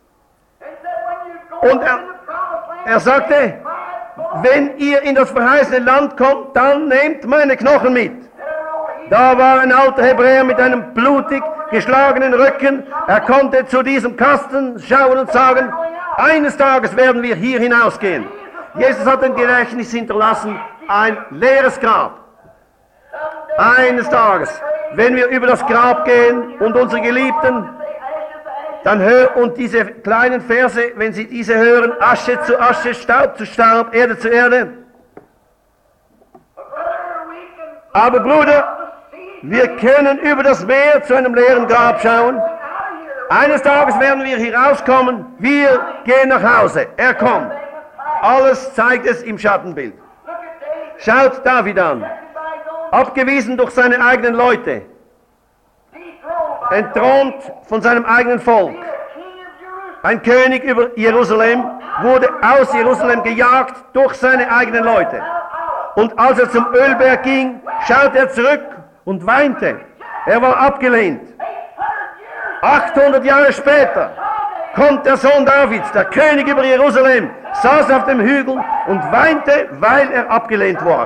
Und er, er sagte, wenn ihr in das verheißene Land kommt, dann nehmt meine Knochen mit. Da war ein alter Hebräer mit einem blutig geschlagenen Rücken. Er konnte zu diesem Kasten schauen und sagen, eines Tages werden wir hier hinausgehen. Jesus hat ein Gedächtnis hinterlassen, ein leeres Grab. Eines Tages, wenn wir über das Grab gehen und unsere Geliebten, dann hör, und diese kleinen Verse, wenn Sie diese hören, Asche zu Asche, Staub zu Staub, Erde zu Erde. Aber Bruder, wir können über das Meer zu einem leeren Grab schauen. Eines Tages werden wir hier rauskommen, wir gehen nach Hause, er kommt. Alles zeigt es im Schattenbild. Schaut David an, abgewiesen durch seine eigenen Leute, entthront von seinem eigenen Volk. Ein König über Jerusalem wurde aus Jerusalem gejagt durch seine eigenen Leute. Und als er zum Ölberg ging, schaute er zurück und weinte. Er war abgelehnt. achthundert Jahre später kommt der Sohn Davids, der König über Jerusalem, saß auf dem Hügel und weinte, weil er abgelehnt war.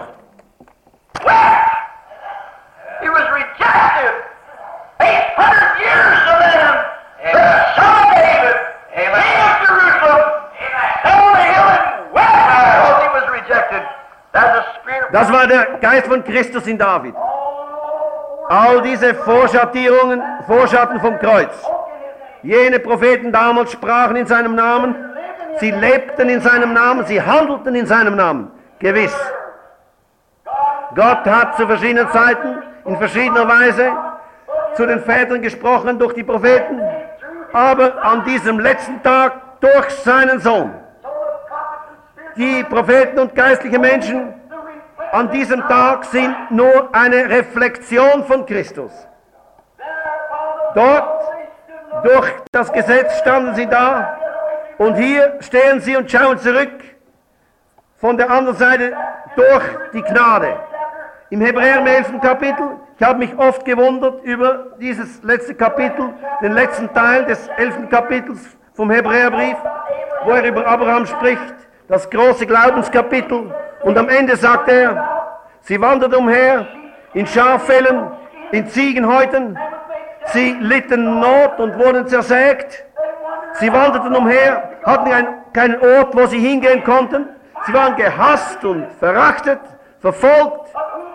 He was rejected. eight hundred years of them. The son of David. King of Jerusalem. On the hill and wept because he was rejected. That's the spirit of Das war der Geist von Christus in David. All diese Vorschattierungen, Vorschatten vom Kreuz. Jene Propheten damals sprachen in seinem Namen, sie lebten in seinem Namen, sie handelten in seinem Namen. Gewiss. Gott hat zu verschiedenen Zeiten, in verschiedener Weise, zu den Vätern gesprochen durch die Propheten, aber an diesem letzten Tag durch seinen Sohn. Die Propheten und geistliche Menschen an diesem Tag sind nur eine Reflexion von Christus. Dort, durch das Gesetz standen sie da und hier stehen sie und schauen zurück von der anderen Seite durch die Gnade. Im Hebräer im elften Kapitel, ich habe mich oft gewundert über dieses letzte Kapitel, den letzten Teil des elften Kapitels vom Hebräerbrief, wo er über Abraham spricht, das große Glaubenskapitel. Und am Ende sagt er, sie wanderten umher in Schaffällen, in Ziegenhäuten, sie litten Not und wurden zersägt. Sie wanderten umher, hatten ein, keinen Ort, wo sie hingehen konnten. Sie waren gehasst und verachtet, verfolgt,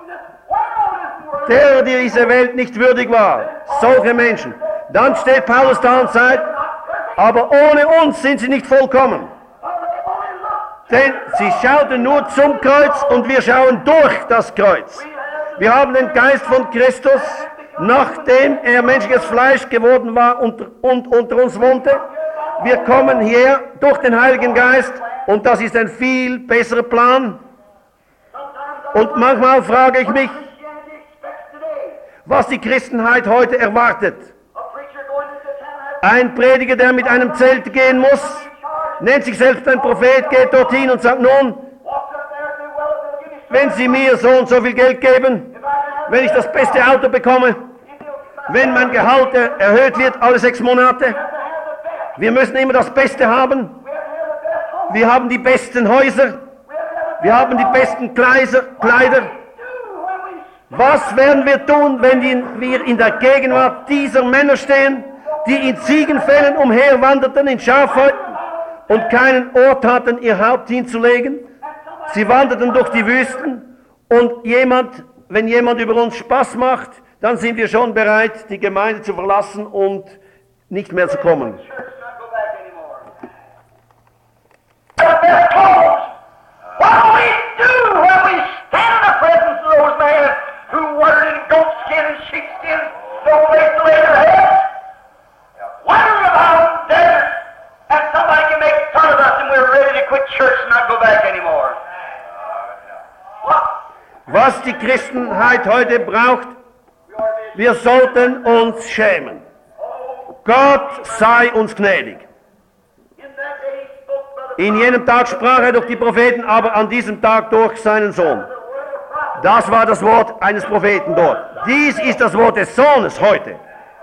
der diese Welt nicht würdig war. Solche Menschen. Dann steht Paulus da und sagt, aber ohne uns sind sie nicht vollkommen. Denn sie schauten nur zum Kreuz und wir schauen durch das Kreuz. Wir haben den Geist von Christus, nachdem er menschliches Fleisch geworden war und, und unter uns wohnte. Wir kommen hier durch den Heiligen Geist und das ist ein viel besserer Plan. Und manchmal frage ich mich, was die Christenheit heute erwartet. Ein Prediger, der mit einem Zelt gehen muss, nennt sich selbst ein Prophet, geht dorthin und sagt, nun, wenn Sie mir so und so viel Geld geben, wenn ich das beste Auto bekomme, wenn mein Gehalt erhöht wird alle sechs Monate, wir müssen immer das Beste haben, wir haben die besten Häuser, wir haben die besten Kleider. Was werden wir tun, wenn wir in der Gegenwart dieser Männer stehen, die in Ziegenfällen umherwanderten, in Schafhäuten und keinen Ort hatten, ihr Haupt hinzulegen? Sie wanderten durch die Wüsten und jemand, wenn jemand über uns Spaß macht, dann sind wir schon bereit, die Gemeinde zu verlassen und nicht mehr zu kommen. Was die Christenheit heute braucht, wir sollten uns schämen. Gott sei uns gnädig. In jenem Tag sprach er durch die Propheten, aber an diesem Tag durch seinen Sohn. Das war das Wort eines Propheten dort. Dies ist das Wort des Sohnes heute.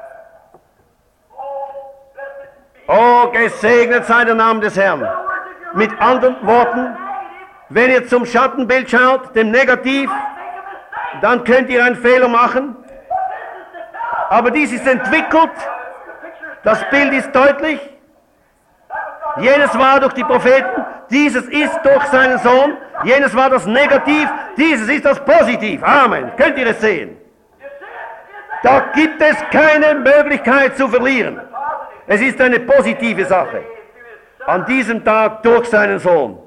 Oh, gesegnet sei der Name des Herrn. Mit anderen Worten, wenn ihr zum Schattenbild schaut, dem Negativ, dann könnt ihr einen Fehler machen. Aber dies ist entwickelt, das Bild ist deutlich. Jenes war durch die Propheten, dieses ist durch seinen Sohn, jenes war das Negativ, dieses ist das Positiv. Amen. Könnt ihr es sehen? Da gibt es keine Möglichkeit zu verlieren. Es ist eine positive Sache. An diesem Tag durch seinen Sohn.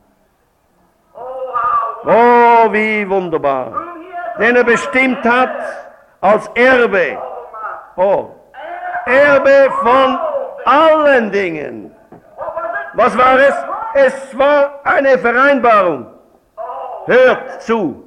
Oh, wie wunderbar. Den er bestimmt hat als Erbe. Oh, Erbe von allen Dingen. Was war es? Es war eine Vereinbarung. Hört zu.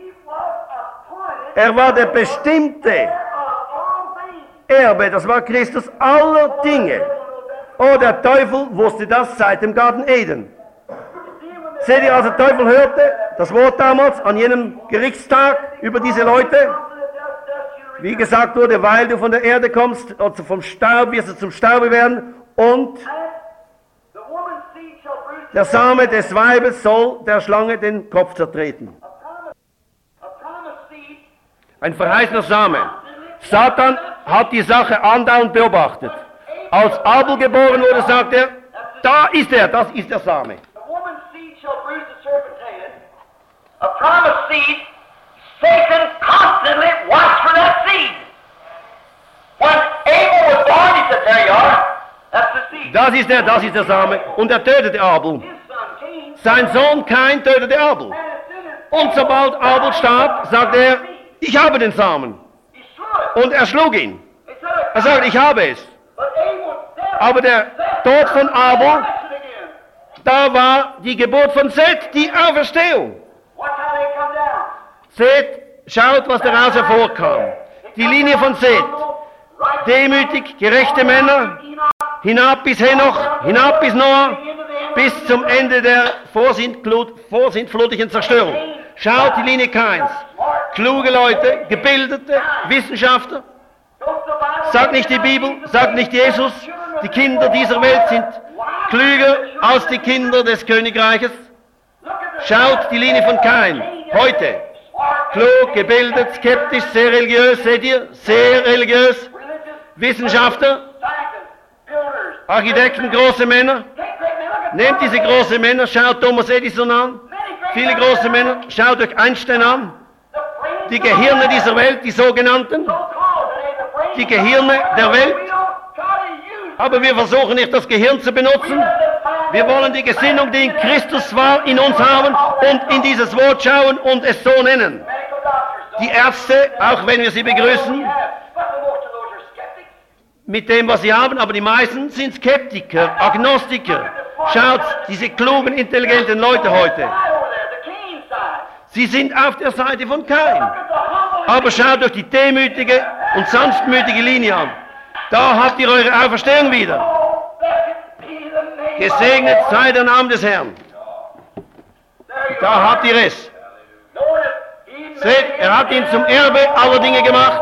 Er war der bestimmte Erbe, das war Christus aller Dinge. Oh, der Teufel wusste das seit dem Garten Eden. Seht ihr, als der Teufel hörte, das Wort damals, an jenem Gerichtstag über diese Leute, wie gesagt wurde, weil du von der Erde kommst, also vom Staub wirst du zum Staube werden, und der Same des Weibes soll der Schlange den Kopf zertreten. Ein verheißener Same. Satan hat die Sache andauernd beobachtet. Als Abel geboren wurde, sagt er, da ist er, das ist der Same. A promised seed, Satan constantly watched for that seed. When Abel was born, he said, there you are, that's the seed. Das ist er, das ist der Same. Und er tötete Abel. Sein Sohn Kain tötete Abel. Und sobald Abel starb, sagte er, ich habe den Samen. Und er schlug ihn. Er sagte, ich habe es. Aber der Tod von Abel, da war die Geburt von Seth, die Auferstehung. Seth, schaut, was daraus hervorkam. Die Linie von Seth. Demütig, gerechte Männer, hinab bis Henoch, hinab bis Noah, bis zum Ende der vorsintflutlichen Zerstörung. Schaut die Linie Kains. Kluge Leute, gebildete Wissenschaftler. Sagt nicht die Bibel, sagt nicht Jesus, die Kinder dieser Welt sind klüger als die Kinder des Königreiches. Schaut die Linie von Kain, heute. Klug, gebildet, skeptisch, sehr religiös, seht ihr? Sehr religiös. Wissenschaftler, Architekten, große Männer. Nehmt diese großen Männer, schaut Thomas Edison an. viele große Männer. Schaut euch Einstein an. Die Gehirne dieser Welt, die sogenannten. Die Gehirne der Welt. Aber wir versuchen nicht das Gehirn zu benutzen. Wir wollen die Gesinnung, die in Christus war, in uns haben und in dieses Wort schauen und es so nennen. Die Ärzte, auch wenn wir sie begrüßen, mit dem, was sie haben, aber die meisten sind Skeptiker, Agnostiker. Schaut, diese klugen, intelligenten Leute heute. Sie sind auf der Seite von Kain. Aber schaut euch die demütige und sanftmütige Linie an. Da habt ihr eure Auferstehung wieder. Gesegnet sei der Name des Herrn. Da habt ihr es. Seht, er hat ihn zum Erbe aller Dinge gemacht.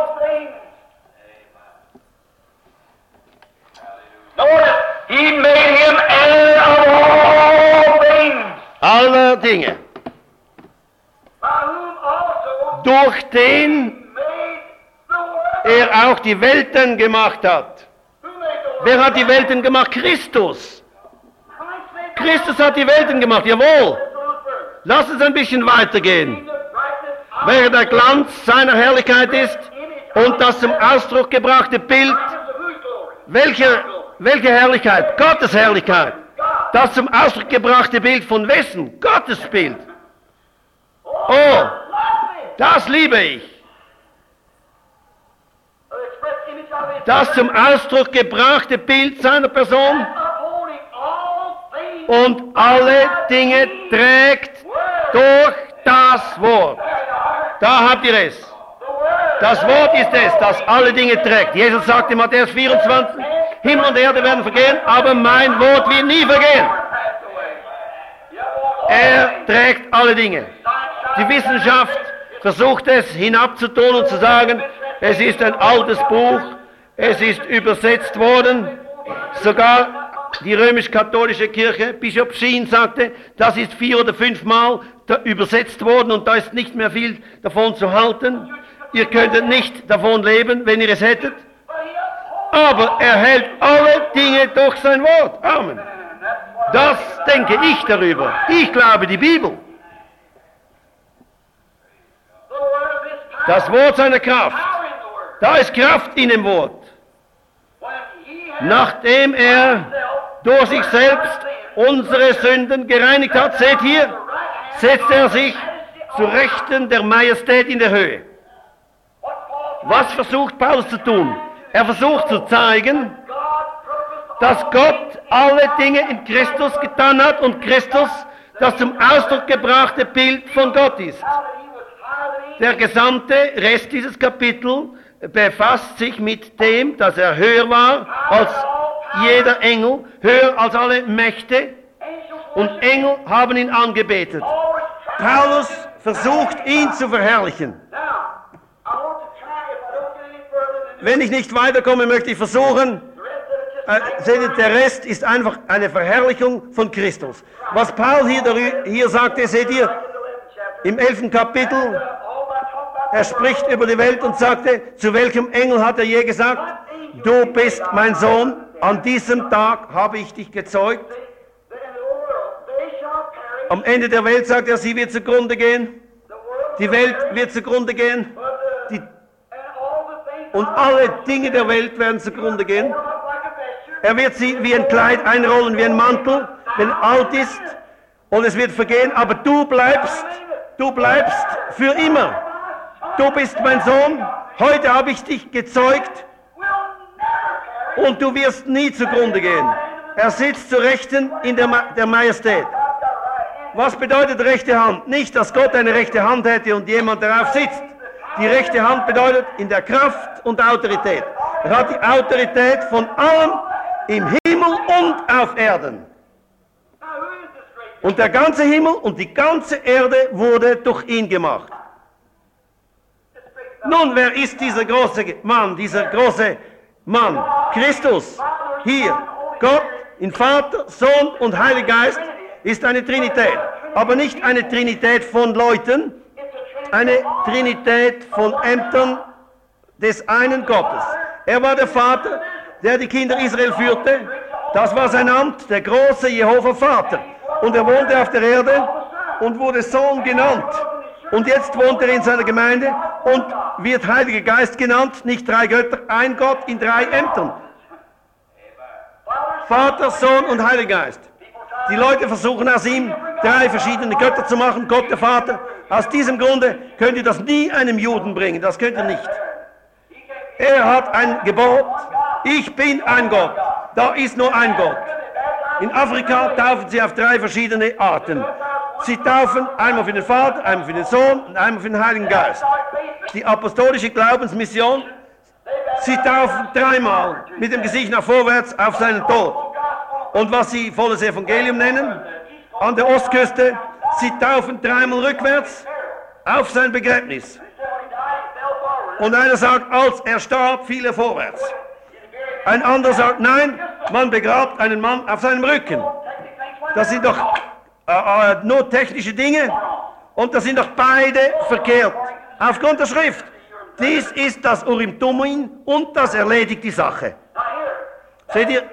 He made him heir of all things. Aller Dinge. By whom also Durch den made the world. er auch die Welten gemacht hat. Who made the world? Wer hat die Welten gemacht? Christus. Christ made the Christus hat die Welten gemacht, jawohl. world. Lass uns ein bisschen weitergehen. The brightness of Wer der Glanz seiner Herrlichkeit ist und das zum Ausdruck gebrachte Bild, whose glory? welche, welche Herrlichkeit? Gottes Herrlichkeit. Das zum Ausdruck gebrachte Bild von wessen? Gottes Bild. Oh, Love it. das liebe ich. The express image of his Das zum Ausdruck gebrachte Bild seiner Person upholding all things und alle Dinge trägt durch das Wort. Da habt ihr es. Das Wort ist es, das alle Dinge trägt. Jesus sagt in Matthäus vierundzwanzig, Himmel und Erde werden vergehen, aber mein Wort wird nie vergehen. Er trägt alle Dinge. Die Wissenschaft versucht es hinabzutun und zu sagen, es ist ein altes Buch, es ist übersetzt worden. Sogar die römisch-katholische Kirche, Bischof Sheen sagte, das ist vier oder fünfmal übersetzt worden und da ist nicht mehr viel davon zu halten. Ihr könntet nicht davon leben, wenn ihr es hättet. Aber er hält alle Dinge durch sein Wort. Amen. Das denke ich darüber. Ich glaube die Bibel. Das Wort seiner Kraft. Da ist Kraft in dem Wort. Nachdem er durch sich selbst unsere Sünden gereinigt hat, seht hier, setzt er sich zu Rechten der Majestät in der Höhe. Was versucht Paulus zu tun? Er versucht zu zeigen, dass Gott alle Dinge in Christus getan hat und Christus das zum Ausdruck gebrachte Bild von Gott ist. Der gesamte Rest dieses Kapitels befasst sich mit dem, dass er höher war als jeder Engel, höher als alle Mächte, und Engel haben ihn angebetet. Paulus versucht, ihn zu verherrlichen. Wenn ich nicht weiterkomme, möchte ich versuchen, äh, seht ihr, der Rest ist einfach eine Verherrlichung von Christus. Was Paul hier, hier sagte, seht ihr, im elften Kapitel, er spricht über die Welt und sagte, zu welchem Engel hat er je gesagt, du bist mein Sohn, an diesem Tag habe ich dich gezeugt. Am Ende der Welt sagt er, sie wird zugrunde gehen, die Welt wird zugrunde gehen, die, und alle Dinge der Welt werden zugrunde gehen. Er wird sie wie ein Kleid einrollen, wie ein Mantel, wenn er alt ist, und es wird vergehen, aber du bleibst, du bleibst für immer. Du bist mein Sohn, heute habe ich dich gezeugt und du wirst nie zugrunde gehen. Er sitzt zu Rechten in der, Ma der Majestät. Was bedeutet rechte Hand? Nicht, dass Gott eine rechte Hand hätte und jemand darauf sitzt. Die rechte Hand bedeutet in der Kraft und Autorität. Er hat die Autorität von allem im Himmel und auf Erden. Und der ganze Himmel und die ganze Erde wurde durch ihn gemacht. Nun, wer ist dieser große Mann, dieser große Mann? Christus. Hier, Gott in Vater, Sohn und Heiliger Geist ist eine Trinität. Aber nicht eine Trinität von Leuten, eine Trinität von Ämtern des einen Gottes. Er war der Vater, der die Kinder Israel führte. Das war sein Amt, der große Jehova Vater. Und er wohnte auf der Erde und wurde Sohn genannt. Und jetzt wohnt er in seiner Gemeinde und wird Heiliger Geist genannt, nicht drei Götter, ein Gott in drei Ämtern. Vater, Sohn und Heiliger Geist. Die Leute versuchen aus ihm drei verschiedene Götter zu machen, Gott der Vater. Aus diesem Grunde könnt ihr das nie einem Juden bringen, das könnt ihr nicht. Er hat ein Gebot, ich bin ein Gott, da ist nur ein Gott. In Afrika taufen sie auf drei verschiedene Arten. Sie taufen einmal für den Vater, einmal für den Sohn und einmal für den Heiligen Geist. Die apostolische Glaubensmission, sie taufen dreimal mit dem Gesicht nach vorwärts auf seinen Tod. Und was sie volles Evangelium nennen, an der Ostküste, sie taufen dreimal rückwärts auf sein Begräbnis. Und einer sagt, als er starb, fiel er vorwärts. Ein anderer sagt, nein, man begrabt einen Mann auf seinem Rücken. Das sind doch äh, äh, nur technische Dinge und das sind doch beide verkehrt. Aufgrund der Schrift. Dies ist das Urim Tumim und das erledigt die Sache. Seht ihr?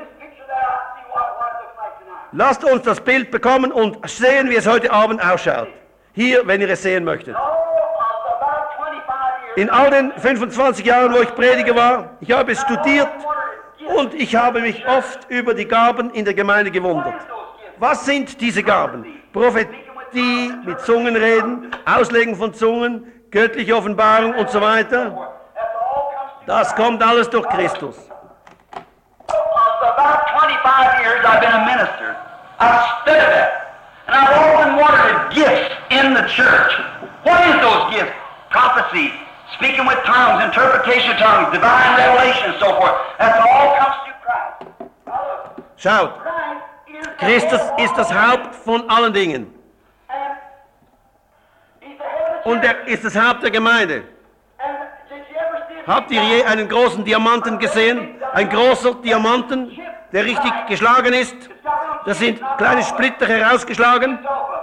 Lasst uns das Bild bekommen und sehen, wie es heute Abend ausschaut. Hier, wenn ihr es sehen möchtet. In all den fünfundzwanzig Jahren, wo ich Prediger war, ich habe es studiert und ich habe mich oft über die Gaben in der Gemeinde gewundert. Was sind diese Gaben? Prophetie, mit Zungen reden, Auslegen von Zungen, göttliche Offenbarung und so weiter. Das kommt alles durch Christus. For about twenty-five years I've been a minister. I've studied that. And I've often wondered at gifts in the church. What is those gifts? Prophecy, speaking with tongues, interpretation of tongues, divine revelation and so forth. That all comes through Christ. Schaut, Christus ist das Haupt von allen Dingen. Und er ist das Haupt der Gemeinde. Habt ihr je einen großen Diamanten gesehen? Ein großer Diamanten, der richtig geschlagen ist. Da sind kleine Splitter herausgeschlagen.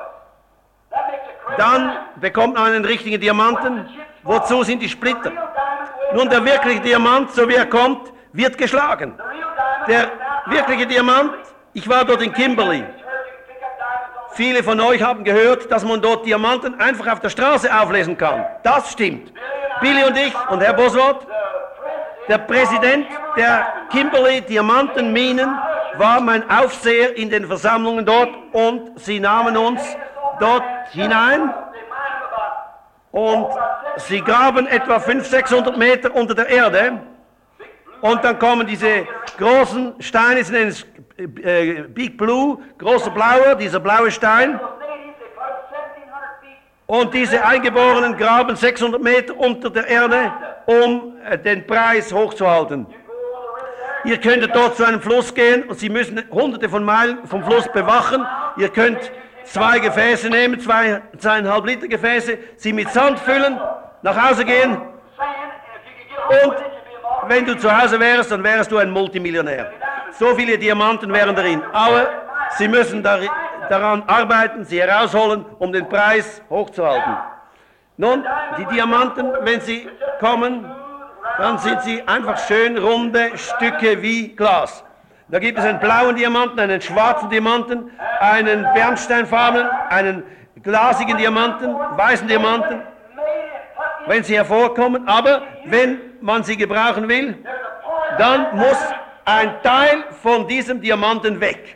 Dann bekommt man einen richtigen Diamanten. Wozu sind die Splitter? Nun, der wirkliche Diamant, so wie er kommt, wird geschlagen. Der wirkliche Diamant, ich war dort in Kimberley. Viele von euch haben gehört, dass man dort Diamanten einfach auf der Straße auflesen kann. Das stimmt. Billy und ich und Herr Bosworth, der Präsident der Kimberley Diamantenminen, war mein Aufseher in den Versammlungen dort und sie nahmen uns dort hinein und sie graben etwa fünfhundert, sechshundert Meter unter der Erde und dann kommen diese großen Steine, sie nennen es äh, Big Blue, großer Blauer, dieser blaue Stein. Und diese Eingeborenen graben sechshundert Meter unter der Erde, um äh, den Preis hochzuhalten. Ihr könntet dort zu einem Fluss gehen und sie müssen hunderte von Meilen vom Fluss bewachen. Ihr könnt zwei Gefäße nehmen, zwei, zweieinhalb Liter Gefäße, sie mit Sand füllen, nach Hause gehen. Und wenn du zu Hause wärst, dann wärst du ein Multimillionär. So viele Diamanten wären darin. Aber sie müssen da, daran arbeiten, sie herausholen, um den Preis hochzuhalten. Nun, die Diamanten, wenn sie kommen, dann sind sie einfach schön runde Stücke wie Glas. Da gibt es einen blauen Diamanten, einen schwarzen Diamanten, einen bernsteinfarbenen, einen glasigen Diamanten, weißen Diamanten, wenn sie hervorkommen. Aber wenn man sie gebrauchen will, dann muss ein Teil von diesem Diamanten weg.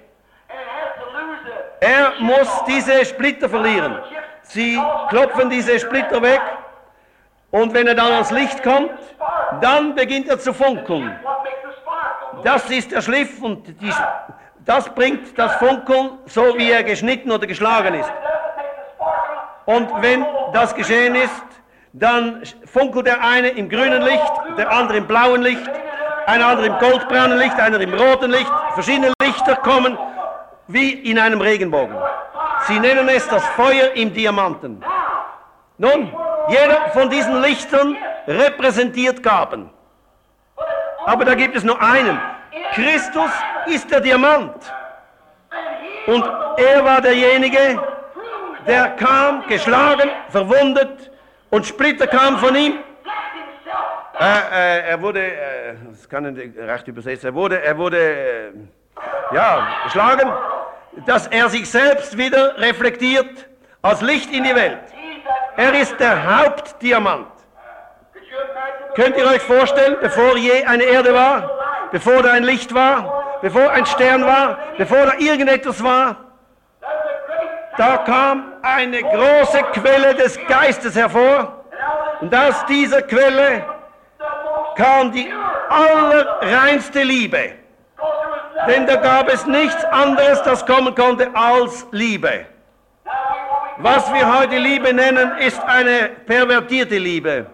Er muss diese Splitter verlieren. Sie klopfen diese Splitter weg und wenn er dann ans Licht kommt, dann beginnt er zu funkeln. Das ist der Schliff und die, das bringt das Funkeln, so wie er geschnitten oder geschlagen ist. Und wenn das geschehen ist, dann funkelt der eine im grünen Licht, der andere im blauen Licht, ein anderer im goldbraunen Licht, einer im roten Licht. Verschiedene Lichter kommen wie in einem Regenbogen. Sie nennen es das Feuer im Diamanten. Nun, jeder von diesen Lichtern repräsentiert Gaben. Aber da gibt es nur einen. Christus ist der Diamant. Und er war derjenige, der kam, geschlagen, verwundet, und Splitter kamen von ihm. Äh, äh, er wurde, äh, das kann ich recht übersetzen, er wurde, er wurde äh, ja, geschlagen, dass er sich selbst wieder reflektiert als Licht in die Welt. Er ist der Hauptdiamant. Könnt ihr euch vorstellen, bevor je eine Erde war, bevor da ein Licht war, bevor ein Stern war, bevor da irgendetwas war, da kam eine große Quelle des Geistes hervor und aus dieser Quelle kam die allerreinste Liebe. Denn da gab es nichts anderes, das kommen konnte, als Liebe. Was wir heute Liebe nennen, ist eine pervertierte Liebe.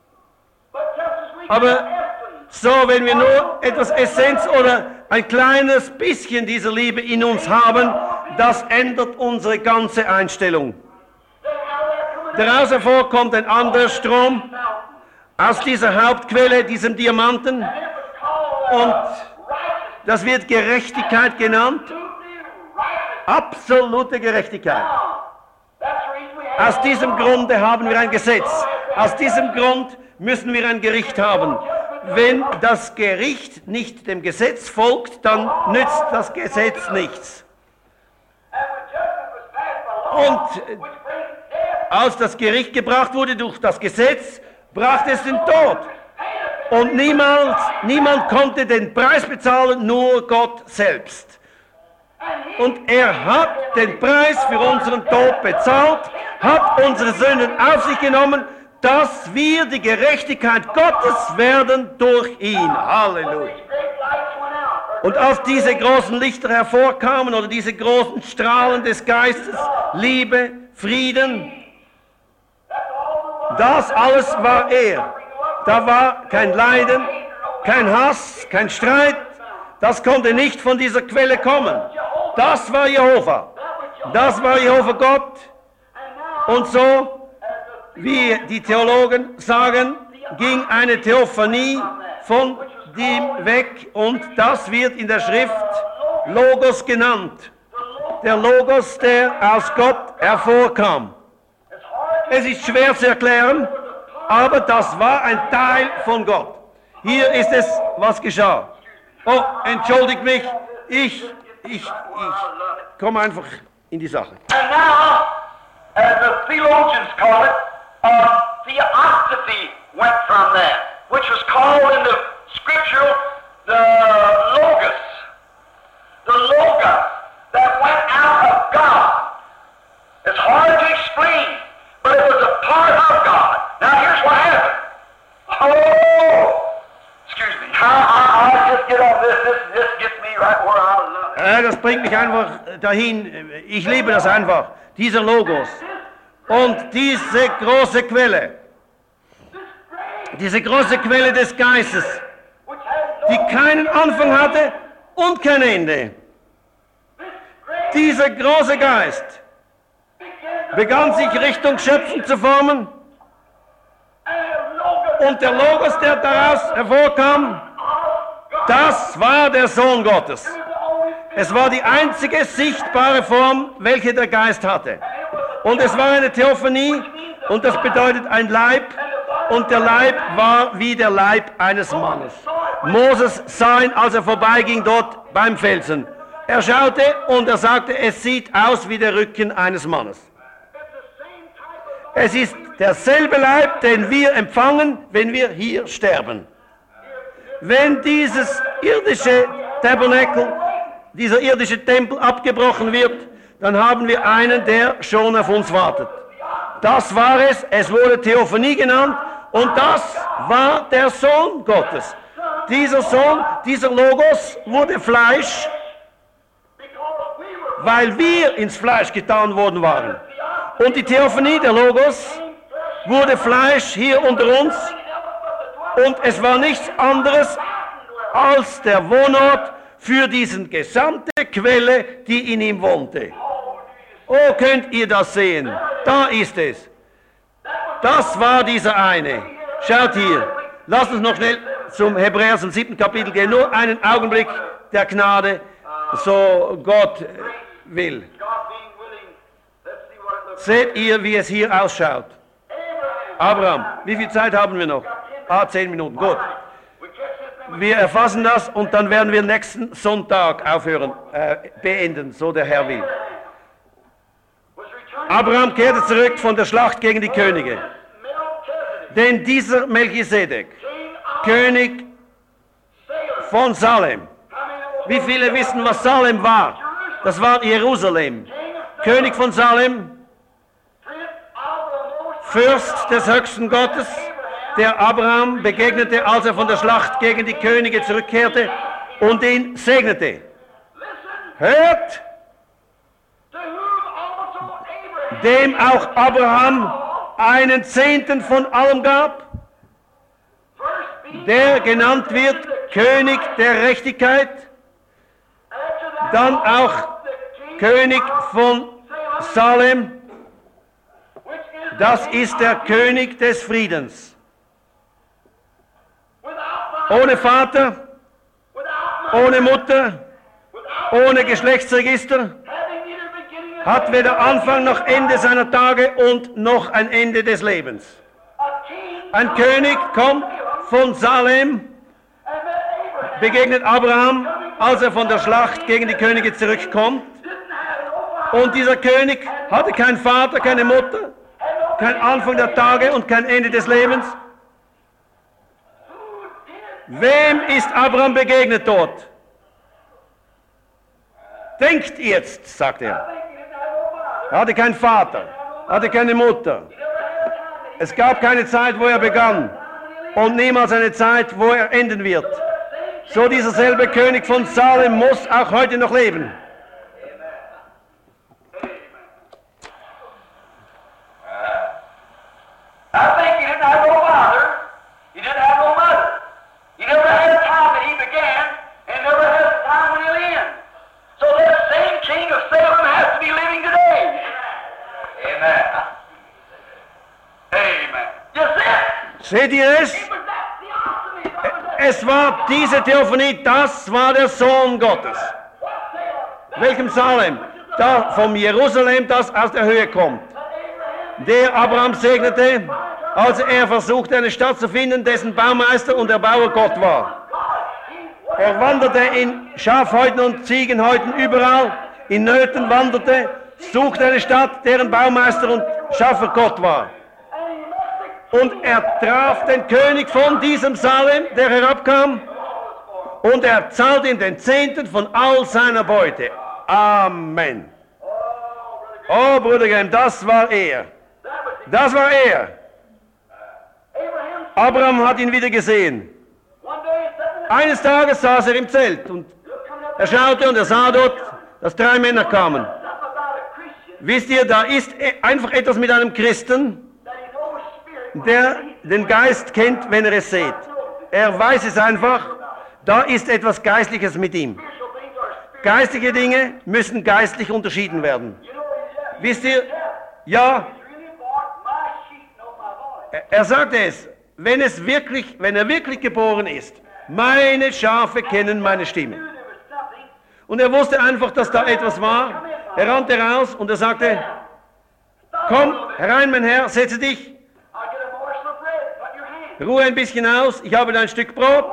Aber so, wenn wir nur etwas Essenz oder ein kleines bisschen dieser Liebe in uns haben, das ändert unsere ganze Einstellung. Daraus hervor kommt ein anderer Strom aus dieser Hauptquelle, diesem Diamanten, und das wird Gerechtigkeit genannt. Absolute Gerechtigkeit. Aus diesem Grunde haben wir ein Gesetz. Aus diesem Grund müssen wir ein Gericht haben. Wenn das Gericht nicht dem Gesetz folgt, dann nützt das Gesetz nichts. Und als das Gericht gebracht wurde durch das Gesetz, brachte es den Tod. Und niemals, niemand konnte den Preis bezahlen, nur Gott selbst. Und er hat den Preis für unseren Tod bezahlt, hat unsere Sünden auf sich genommen, dass wir die Gerechtigkeit Gottes werden durch ihn. Halleluja. Und als diese großen Lichter hervorkamen, oder diese großen Strahlen des Geistes, Liebe, Frieden, das alles war er. Da war kein Leiden, kein Hass, kein Streit. Das konnte nicht von dieser Quelle kommen. Das war Jehova. Das war Jehova Gott. Und so, wie die Theologen sagen, ging eine Theophanie von dem weg, und das wird in der Schrift Logos genannt. Der Logos, der aus Gott hervorkam. Es ist schwer zu erklären, aber das war ein Teil von Gott. Hier ist es, was geschah. Oh, entschuldigt mich, ich, ich, ich komme einfach in die Sache. And now, as the theologians call it, a theosophy went from that, which was called in the scripture the Logos. The Logos that went out of God. It's hard to explain, but it was a part of God. Now here's what happened. Oh, excuse me. I, I, I just get on this. This, this gets me right where I love it. Ja, das bringt mich einfach dahin. Ich liebe das einfach. Dieser Logos. Und diese große Quelle. Diese große Quelle des Geistes, die keinen Anfang hatte und kein Ende. Dieser große Geist begann sich Richtung Schöpfen zu formen, und der Logos, der daraus hervorkam, das war der Sohn Gottes. Es war die einzige sichtbare Form, welche der Geist hatte. Und es war eine Theophanie, und das bedeutet ein Leib, und der Leib war wie der Leib eines Mannes. Moses sah ihn, als er vorbeiging dort beim Felsen. Er schaute und er sagte, es sieht aus wie der Rücken eines Mannes. Es ist derselbe Leib, den wir empfangen, wenn wir hier sterben. Wenn dieses irdische Tabernakel, dieser irdische Tempel abgebrochen wird, dann haben wir einen, der schon auf uns wartet. Das war es, es wurde Theophanie genannt, und das war der Sohn Gottes. Dieser Sohn, dieser Logos wurde Fleisch, weil wir ins Fleisch getan worden waren. Und die Theophanie, der Logos, wurde Fleisch hier unter uns, und es war nichts anderes als der Wohnort für diesen gesamte Quelle, die in ihm wohnte. Oh, könnt ihr das sehen? Da ist es. Das war dieser eine. Schaut hier. Lasst uns noch schnell zum Hebräer, zum siebten Kapitel gehen. Nur einen Augenblick der Gnade, so Gott will. Seht ihr, wie es hier ausschaut? Abraham, wie viel Zeit haben wir noch? Ah, zehn Minuten, gut. Wir erfassen das, und dann werden wir nächsten Sonntag aufhören, äh, beenden, so der Herr will. Abraham kehrte zurück von der Schlacht gegen die Könige. Denn dieser Melchisedek, König von Salem, wie viele wissen, was Salem war? Das war Jerusalem. König von Salem, Fürst des höchsten Gottes, der Abraham begegnete, als er von der Schlacht gegen die Könige zurückkehrte und ihn segnete. Hört! Dem auch Abraham einen Zehnten von allem gab, der genannt wird König der Gerechtigkeit, dann auch König von Salem, das ist der König des Friedens. Ohne Vater, ohne Mutter, ohne Geschlechtsregister, hat weder Anfang noch Ende seiner Tage und noch ein Ende des Lebens. Ein König kommt von Salem, begegnet Abraham, als er von der Schlacht gegen die Könige zurückkommt. Und dieser König hatte keinen Vater, keine Mutter, kein Anfang der Tage und kein Ende des Lebens. Wem ist Abraham begegnet dort? Denkt jetzt, sagt er. Er hatte keinen Vater, hatte keine Mutter. Es gab keine Zeit, wo er begann und niemals eine Zeit, wo er enden wird. So dieser selbe König von Salem muss auch heute noch leben. I think he didn't have no father, he didn't have no mother. He never had a time that he began, and never had a time when he'll end. So that same king of Salem has to be living today. Amen. Amen. You see it? Seht ihr es? It was that theophany. That was that. Es war diese Theophanie, das war der Sohn Gottes. Welchem Salem? Da vom Jerusalem, das aus der Höhe kommt. Der Abraham segnete, als er versuchte, eine Stadt zu finden, dessen Baumeister und Erbauer Gott war. Er wanderte in Schafhäuten und Ziegenhäuten überall, in Nöten wanderte, suchte eine Stadt, deren Baumeister und Schaffer Gott war. Und er traf den König von diesem Salem, der herabkam, und er zahlte ihm den Zehnten von all seiner Beute. Amen. Oh, Bruder Graham, das war er. Das war er. Abraham hat ihn wieder gesehen. Eines Tages saß er im Zelt und er schaute und er sah dort, dass drei Männer kamen. Wisst ihr, da ist einfach etwas mit einem Christen, der den Geist kennt, wenn er es sieht. Er weiß es einfach, da ist etwas Geistliches mit ihm. Geistliche Dinge müssen geistlich unterschieden werden. Wisst ihr, ja, er sagte es, wenn es wirklich, wenn er wirklich geboren ist, meine Schafe kennen meine Stimme. Und er wusste einfach, dass da etwas war. Er rannte raus und er sagte, komm herein, mein Herr, setze dich, ruhe ein bisschen aus, ich habe da ein Stück Brot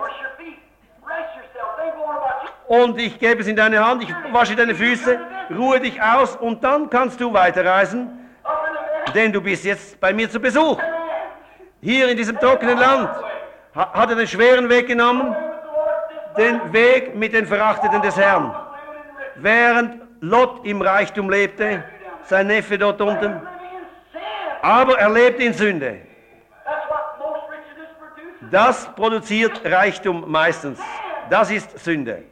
und ich gebe es in deine Hand, ich wasche deine Füße, ruhe dich aus und dann kannst du weiterreisen, denn du bist jetzt bei mir zu Besuch. Hier in diesem trockenen Land hat er den schweren Weg genommen, den Weg mit den Verachteten des Herrn. Während Lot im Reichtum lebte, sein Neffe dort unten, aber er lebte in Sünde. Das produziert Reichtum meistens. Das ist Sünde.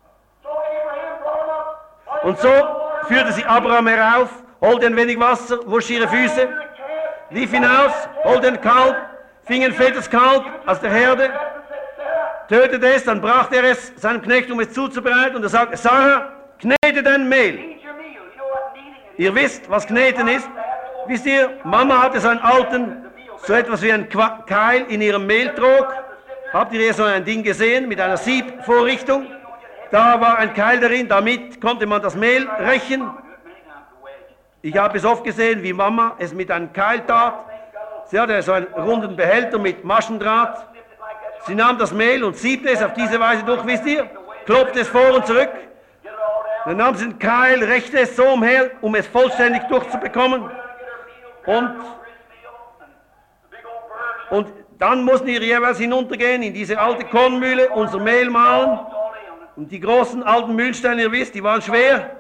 Und so führte sie Abraham herauf, holte ein wenig Wasser, wusch ihre Füße, lief hinaus, holte ein Kalb, fing ein fettes Kalb aus der Herde, tötete es, dann brachte er es seinem Knecht, um es zuzubereiten, und er sagte, Sarah, knete dein Mehl. Ihr wisst, was kneten ist. Wisst ihr, Mama hatte so einen alten, so etwas wie ein Keil in ihrem Mehltrog. Habt ihr hier so ein Ding gesehen mit einer Siebvorrichtung? Da war ein Keil darin, damit konnte man das Mehl rächen. Ich habe es oft gesehen, wie Mama es mit einem Keil tat. Sie hatte so einen runden Behälter mit Maschendraht. Sie nahm das Mehl und siebte es auf diese Weise durch, wisst ihr? Klopfte es vor und zurück. Dann nahm sie den Keil, rächte es so umher, um es vollständig durchzubekommen. Und, und dann mussten wir jeweils hinuntergehen in diese alte Kornmühle, unser Mehl mahlen. Und die großen alten Mühlsteine, ihr wisst, die waren schwer.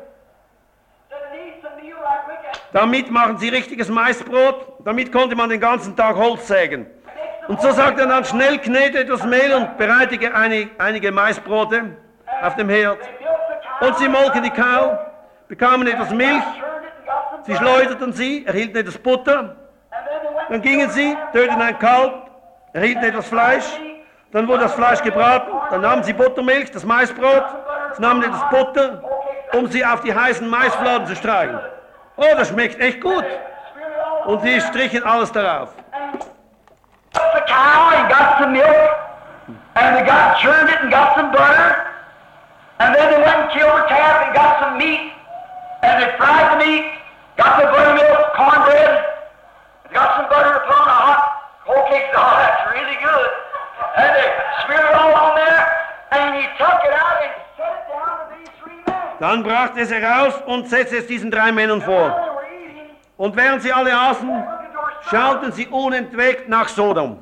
Damit machen sie richtiges Maisbrot. Damit konnte man den ganzen Tag Holz sägen. Und so sagt er dann, schnell knete etwas Mehl und bereitige einige, einige Maisbrote auf dem Herd. Und sie molken die Kau, bekamen etwas Milch, sie schleuderten sie, erhielten etwas Butter. Dann gingen sie, töteten ein Kalb, erhielten etwas Fleisch. Dann wurde das Fleisch gebraten, dann nahmen sie Buttermilch, das Maisbrot, sie nahmen etwas Butter, um sie auf die heißen Maisfladen zu streichen. Oh, das schmeckt echt gut. Und sie strichen alles darauf. The cow and got some milk, and they got churned it and got some butter, and then they went and killed a calf and got some meat, and they fried the meat, got the buttermilk, cornbread, got some butter to put on a hot whole cake. Oh, that's really good. And they smeared it all on there, and he took it out and set it down to these three men. Dann brachte es heraus und setzte es diesen drei Männern vor. Und während sie alle aßen, schauten sie unentwegt nach Sodom.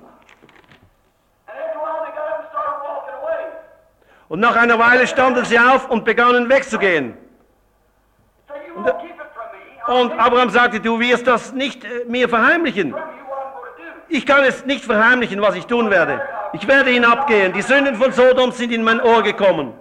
Und nach einer Weile standen sie auf und begannen wegzugehen. Und, und Abraham sagte, du wirst das nicht äh, mir verheimlichen. Ich kann es nicht verheimlichen, was ich tun werde. Ich werde hinabgehen. Die Sünden von Sodom sind in mein Ohr gekommen.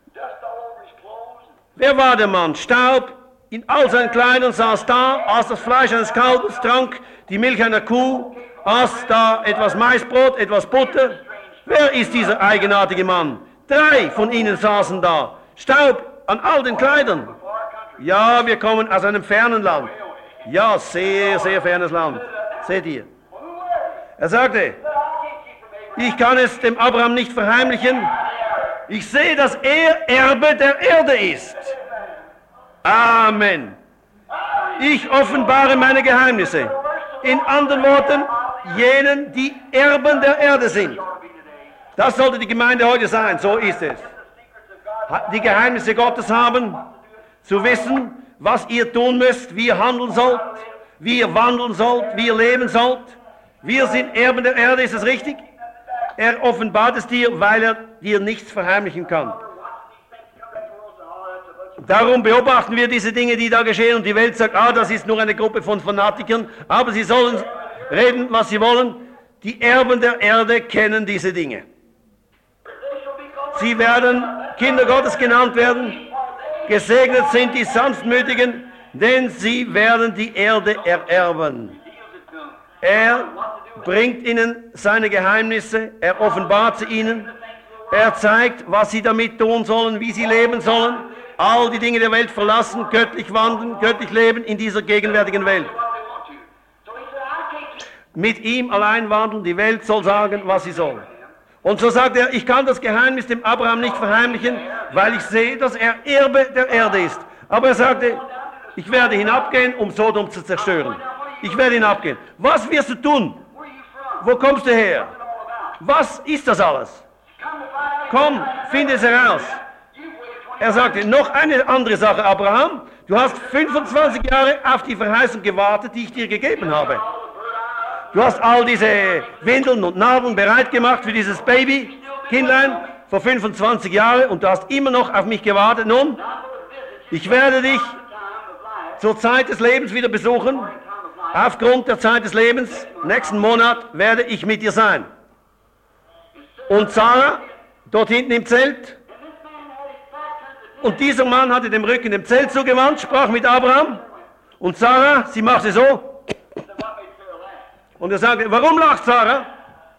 Wer war der Mann? Staub in all seinen Kleidern, saß da, aß das Fleisch eines Kalbes, trank die Milch einer Kuh, aß da etwas Maisbrot, etwas Butter. Wer ist dieser eigenartige Mann? Drei von ihnen saßen da. Staub an all den Kleidern. Ja, wir kommen aus einem fernen Land. Ja, sehr, sehr fernes Land. Seht ihr? Er sagte, ich kann es dem Abraham nicht verheimlichen. Ich sehe, dass er Erbe der Erde ist. Amen. Ich offenbare meine Geheimnisse. In anderen Worten, jenen, die Erben der Erde sind. Das sollte die Gemeinde heute sein, so ist es. Die Geheimnisse Gottes haben, zu wissen, was ihr tun müsst, wie ihr handeln sollt, wie ihr wandeln sollt, wie ihr leben sollt. Wir sind Erben der Erde, ist es richtig? Er offenbart es dir, weil er dir nichts verheimlichen kann. Darum beobachten wir diese Dinge, die da geschehen, und die Welt sagt, ah, das ist nur eine Gruppe von Fanatikern, aber sie sollen reden, was sie wollen. Die Erben der Erde kennen diese Dinge. Sie werden Kinder Gottes genannt werden. Gesegnet sind die Sanftmütigen, denn sie werden die Erde ererben. Er bringt ihnen seine Geheimnisse, er offenbart sie ihnen, er zeigt, was sie damit tun sollen, wie sie leben sollen, all die Dinge der Welt verlassen, göttlich wandeln, göttlich leben in dieser gegenwärtigen Welt. Mit ihm allein wandeln, die Welt soll sagen, was sie soll. Und so sagt er, ich kann das Geheimnis dem Abraham nicht verheimlichen, weil ich sehe, dass er Erbe der Erde ist. Aber er sagte, ich werde hinabgehen, um Sodom zu zerstören. Ich werde hinabgehen. Was wirst du tun? Wo kommst du her? Was ist das alles? Komm, finde es heraus. Er sagte, noch eine andere Sache, Abraham. Du hast fünfundzwanzig Jahre auf die Verheißung gewartet, die ich dir gegeben habe. Du hast all diese Windeln und Nadeln bereit gemacht für dieses Baby, Kindlein, vor fünfundzwanzig Jahren, und du hast immer noch auf mich gewartet. Nun, ich werde dich zur Zeit des Lebens wieder besuchen. Aufgrund der Zeit des Lebens, nächsten Monat, werde ich mit dir sein. Und Sarah, dort hinten im Zelt, und dieser Mann hatte den Rücken dem Zelt zugewandt, sprach mit Abraham, und Sarah, sie machte so, und er sagte, warum lacht Sarah?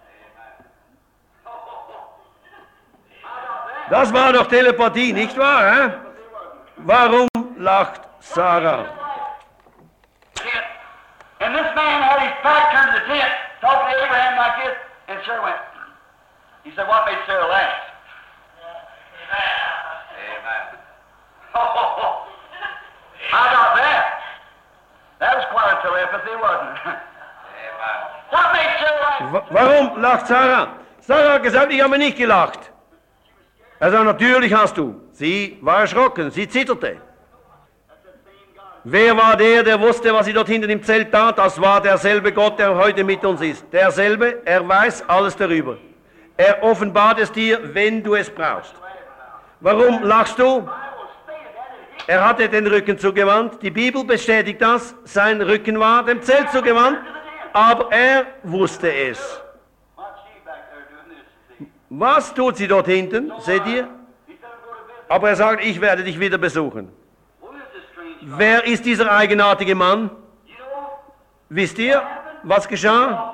Das war doch Telepathie, nicht wahr? Hä? Warum lacht Sarah? And this man had his back turned to the tent, talking to Abraham like this, and Sarah went. He said, what made Sarah laugh? Amen. Oh, how about that? That was quite a telepathy, wasn't it? Amen. What made Sarah laugh? Warum lacht Sarah? Sarah hat gesagt, ich habe nicht gelacht. Er sagt, natürlich hast du. Sie war erschrocken, sie zitterte. Wer war der, der wusste, was sie dort hinten im Zelt tat? Das war derselbe Gott, der heute mit uns ist. Derselbe, er weiß alles darüber. Er offenbart es dir, wenn du es brauchst. Warum lachst du? Er hatte den Rücken zugewandt. Die Bibel bestätigt das. Sein Rücken war dem Zelt zugewandt, aber er wusste es. Was tut sie dort hinten? Seht ihr? Aber er sagt, ich werde dich wieder besuchen. Wer ist dieser eigenartige Mann? Wisst ihr, was geschah?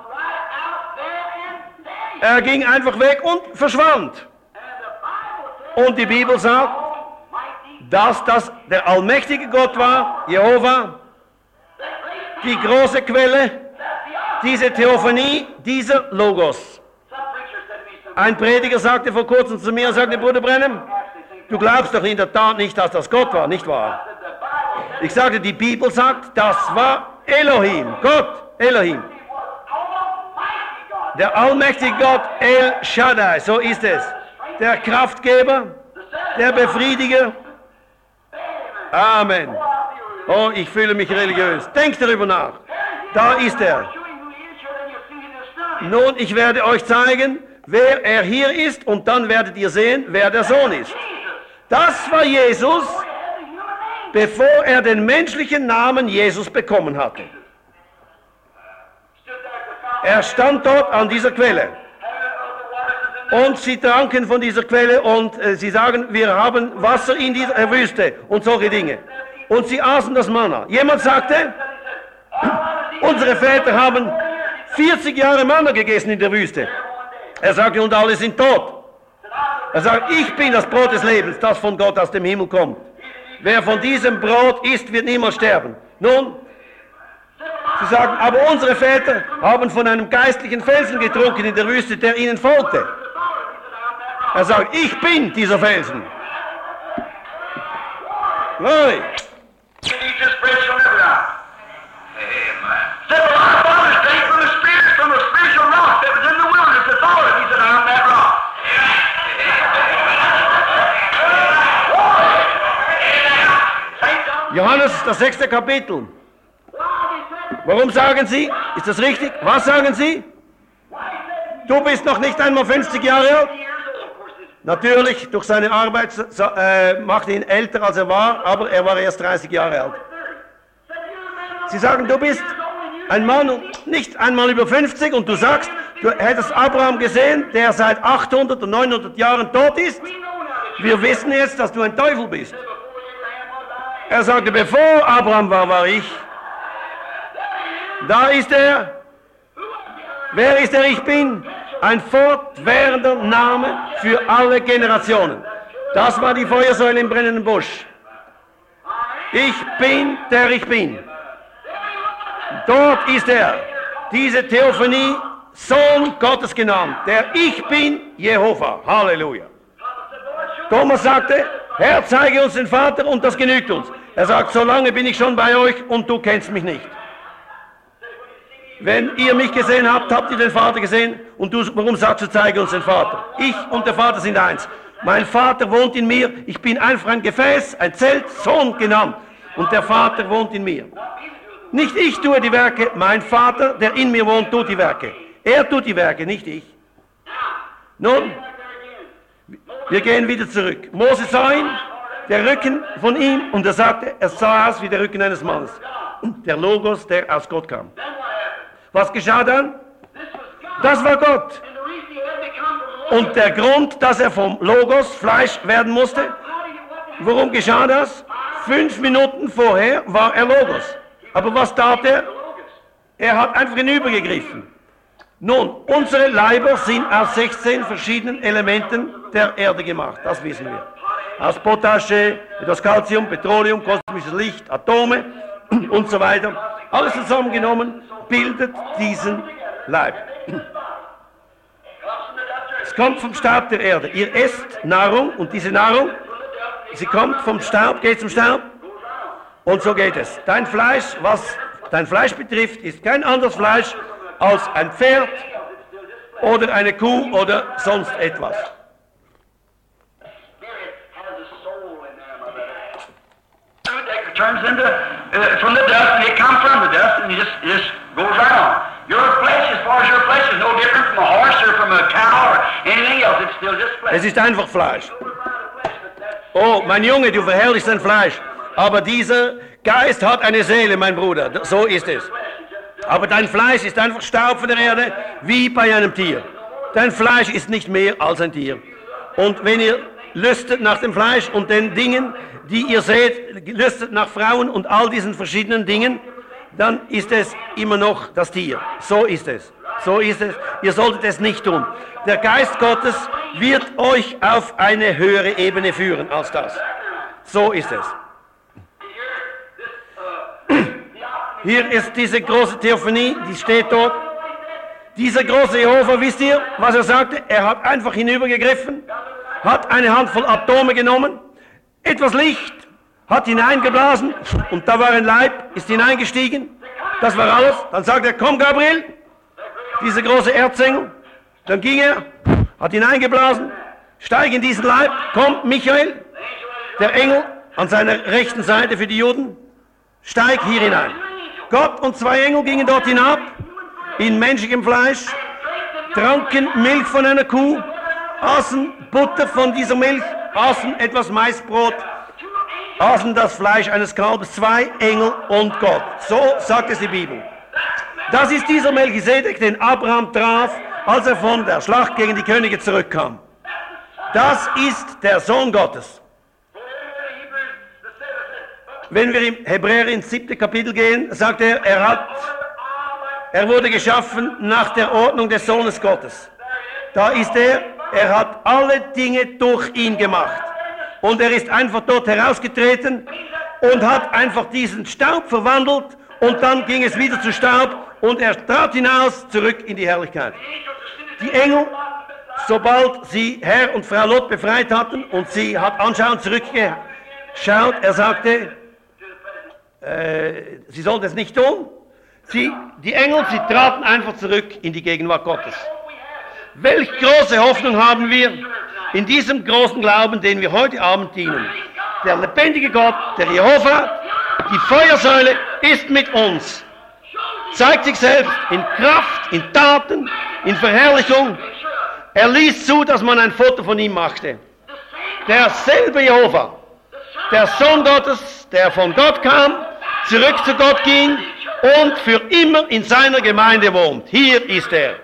Er ging einfach weg und verschwand. Und die Bibel sagt, dass das der allmächtige Gott war, Jehova, die große Quelle, diese Theophanie, dieser Logos. Ein Prediger sagte vor kurzem zu mir, sagte, Bruder Branham, du glaubst doch in der Tat nicht, dass das Gott war, nicht wahr? Ich sagte, die Bibel sagt, das war Elohim, Gott, Elohim. Der allmächtige Gott, El Shaddai, so ist es. Der Kraftgeber, der Befriediger. Amen. Oh, ich fühle mich religiös. Denkt darüber nach. Da ist er. Nun, ich werde euch zeigen, wer er hier ist, und dann werdet ihr sehen, wer der Sohn ist. Das war Jesus, bevor er den menschlichen Namen Jesus bekommen hatte. Er stand dort an dieser Quelle. Und sie tranken von dieser Quelle und äh, sie sagen, wir haben Wasser in dieser äh, Wüste und solche Dinge. Und sie aßen das Manna. Jemand sagte, unsere Väter haben vierzig Jahre Manna gegessen in der Wüste. Er sagte, und alle sind tot. Er sagt, ich bin das Brot des Lebens, das von Gott aus dem Himmel kommt. Wer von diesem Brot isst, wird niemals sterben. Nun, sie sagen, aber unsere Väter haben von einem geistlichen Felsen getrunken in der Wüste, der ihnen folgte. Er sagt, ich bin dieser Felsen. Glory. Johannes, das sechste Kapitel. Warum sagen Sie? Ist das richtig? Was sagen Sie? Du bist noch nicht einmal fünfzig Jahre alt? Natürlich, durch seine Arbeit äh, macht ihn älter, als er war, aber er war erst dreißig Jahre alt. Sie sagen, du bist ein Mann nicht einmal über fünfzig und du sagst, du hättest Abraham gesehen, der seit achthundert und neunhundert Jahren tot ist. Wir wissen jetzt, dass du ein Teufel bist. Er sagte, bevor Abraham war, war ich. Da ist er. Wer ist der Ich Bin? Ein fortwährender Name für alle Generationen. Das war die Feuersäule im brennenden Busch. Ich bin, der ich bin. Dort ist er, diese Theophanie, Sohn Gottes genannt, der Ich Bin, Jehova. Halleluja. Thomas sagte, Herr, zeige uns den Vater und das genügt uns. Er sagt, solange bin ich schon bei euch und du kennst mich nicht. Wenn ihr mich gesehen habt, habt ihr den Vater gesehen. Und du, warum sagst du, zeige uns den Vater? Ich und der Vater sind eins. Mein Vater wohnt in mir. Ich bin einfach ein Gefäß, ein Zelt, Sohn genannt. Und der Vater wohnt in mir. Nicht ich tue die Werke, mein Vater, der in mir wohnt, tut die Werke. Er tut die Werke, nicht ich. Nun, wir gehen wieder zurück. Mose sah ihn, der Rücken von ihm, und er sagte, er sah aus wie der Rücken eines Mannes. Der Logos, der aus Gott kam. Was geschah dann? Das war Gott. Und der Grund, dass er vom Logos Fleisch werden musste, warum geschah das? Fünf Minuten vorher war er Logos. Aber was tat er? Er hat einfach hinübergegriffen. Nun, unsere Leiber sind aus sechzehn verschiedenen Elementen der Erde gemacht, das wissen wir. Aus Potasche, das Calcium, Petroleum, kosmisches Licht, Atome und so weiter. Alles zusammengenommen bildet diesen Leib. Es kommt vom Staub der Erde. Ihr esst Nahrung und diese Nahrung, sie kommt vom Staub, geht zum Staub und so geht es. Dein Fleisch, was dein Fleisch betrifft, ist kein anderes Fleisch als ein Pferd oder eine Kuh oder sonst etwas. turns into, uh, from the dust, and it comes from the dust, and it just, it just goes right on. Your flesh, as far as your flesh, is no different from a horse or from a cow or anything else. It's still just flesh. Es ist einfach Fleisch. Oh, mein Junge, du verherrlichst dein Fleisch. Aber dieser Geist hat eine Seele, mein Bruder. So ist es. Aber dein Fleisch ist einfach Staub von der Erde, wie bei einem Tier. Dein Fleisch ist nicht mehr als ein Tier. Und wenn ihr lüstet nach dem Fleisch und den Dingen, die ihr seht, lüstet nach Frauen und all diesen verschiedenen Dingen, dann ist es immer noch das Tier. So ist es. So ist es. Ihr solltet es nicht tun. Der Geist Gottes wird euch auf eine höhere Ebene führen als das. So ist es. Hier ist diese große Theophanie, die steht dort. Dieser große Jehova, wisst ihr, was er sagte? Er hat einfach hinübergegriffen, hat eine Handvoll Atome genommen, etwas Licht, hat hineingeblasen und da war ein Leib, ist hineingestiegen. Das war alles. Dann sagt er, komm Gabriel, dieser große Erzengel. Dann ging er, hat hineingeblasen, steig in diesen Leib, kommt Michael, der Engel an seiner rechten Seite für die Juden, steig hier hinein. Gott und zwei Engel gingen dort hinab, in menschlichem Fleisch, tranken Milch von einer Kuh, aßen Butter von dieser Milch, aßen etwas Maisbrot, aßen das Fleisch eines Kalbes, zwei Engel und Gott. So sagt es die Bibel. Das ist dieser Melchisedek, den Abraham traf, als er von der Schlacht gegen die Könige zurückkam. Das ist der Sohn Gottes. Wenn wir im Hebräer ins siebte Kapitel gehen, sagt er, er hat, er wurde geschaffen nach der Ordnung des Sohnes Gottes. Da ist er, er hat alle Dinge durch ihn gemacht. Und er ist einfach dort herausgetreten und hat einfach diesen Staub verwandelt und dann ging es wieder zu Staub und er trat hinaus zurück in die Herrlichkeit. Die Engel, sobald sie Herr und Frau Lot befreit hatten und sie hat anschauend zurückgeschaut, er sagte, äh, sie sollten es nicht tun. Sie, die Engel, sie traten einfach zurück in die Gegenwart Gottes. Welch große Hoffnung haben wir in diesem großen Glauben, den wir heute Abend dienen. Der lebendige Gott, der Jehova, die Feuersäule ist mit uns. Zeigt sich selbst in Kraft, in Taten, in Verherrlichung. Er ließ zu, dass man ein Foto von ihm machte. Derselbe Jehova, der Sohn Gottes, der von Gott kam, zurück zu Gott ging und für immer in seiner Gemeinde wohnt. Hier ist er.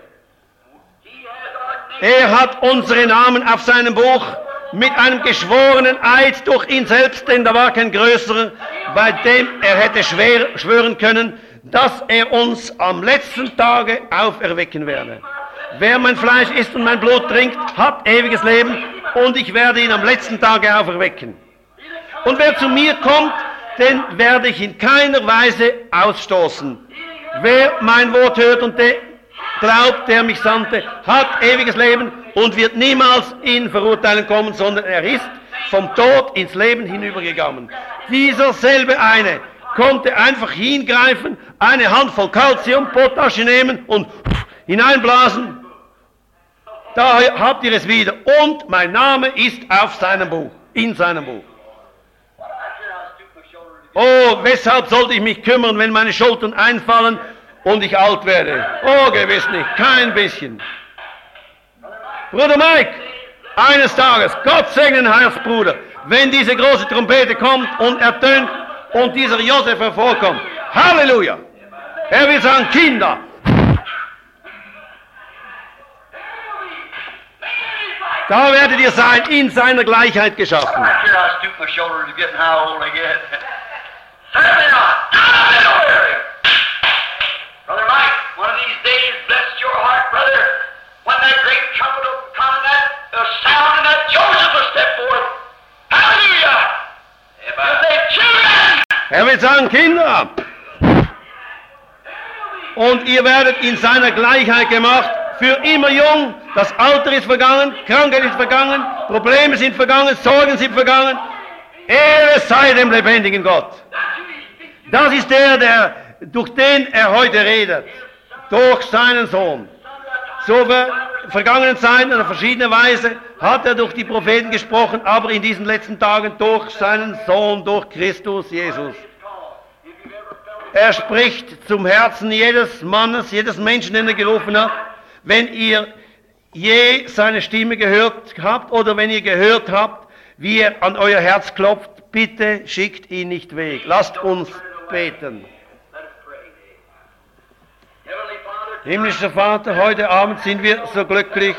Er hat unsere Namen auf seinem Buch mit einem geschworenen Eid durch ihn selbst, denn da war kein größerer, bei dem er hätte schwer, schwören können, dass er uns am letzten Tage auferwecken werde. Wer mein Fleisch isst und mein Blut trinkt, hat ewiges Leben und ich werde ihn am letzten Tage auferwecken. Und wer zu mir kommt, den werde ich in keiner Weise ausstoßen. Wer mein Wort hört und de glaubt, der mich sandte, hat ewiges Leben und wird niemals in Verurteilung kommen, sondern er ist vom Tod ins Leben hinübergegangen. Dieser selbe eine konnte einfach hingreifen, eine Handvoll Calcium, Potash nehmen und hineinblasen. Da habt ihr es wieder. Und mein Name ist auf seinem Buch, in seinem Buch. Oh, weshalb sollte ich mich kümmern, wenn meine Schultern einfallen und ich alt werde? Oh, gewiss nicht, kein bisschen. Bruder Mike, eines Tages, Gott segne den Heilsbruder, wenn diese große Trompete kommt und ertönt und dieser Josef hervorkommt. Halleluja! Er will sagen, Kinder. Da werdet ihr sein, in seiner Gleichheit geschaffen. Certainly not. Hallelujah. Brother Mike, one of these days, bless your heart, brother, when that great trumpet will come and that uh, sound and that Joseph will step forth. Hallelujah. Amen. Say, children. Er will sagen, Kinder. Und ihr werdet in seiner Gleichheit gemacht, für immer jung. Das Alter ist vergangen, Krankheit ist vergangen, Probleme sind vergangen, Sorgen sind vergangen. Ehre sei dem lebendigen Gott. Das ist der, der, durch den er heute redet, durch seinen Sohn. So ver, vergangenen Zeiten in verschiedener Weise hat er durch die Propheten gesprochen, aber in diesen letzten Tagen durch seinen Sohn, durch Christus Jesus. Er spricht zum Herzen jedes Mannes, jedes Menschen, den er gerufen hat. Wenn ihr je seine Stimme gehört habt oder wenn ihr gehört habt, wie er an euer Herz klopft, bitte schickt ihn nicht weg. Lasst uns beten. Himmlischer Vater, heute Abend sind wir so glücklich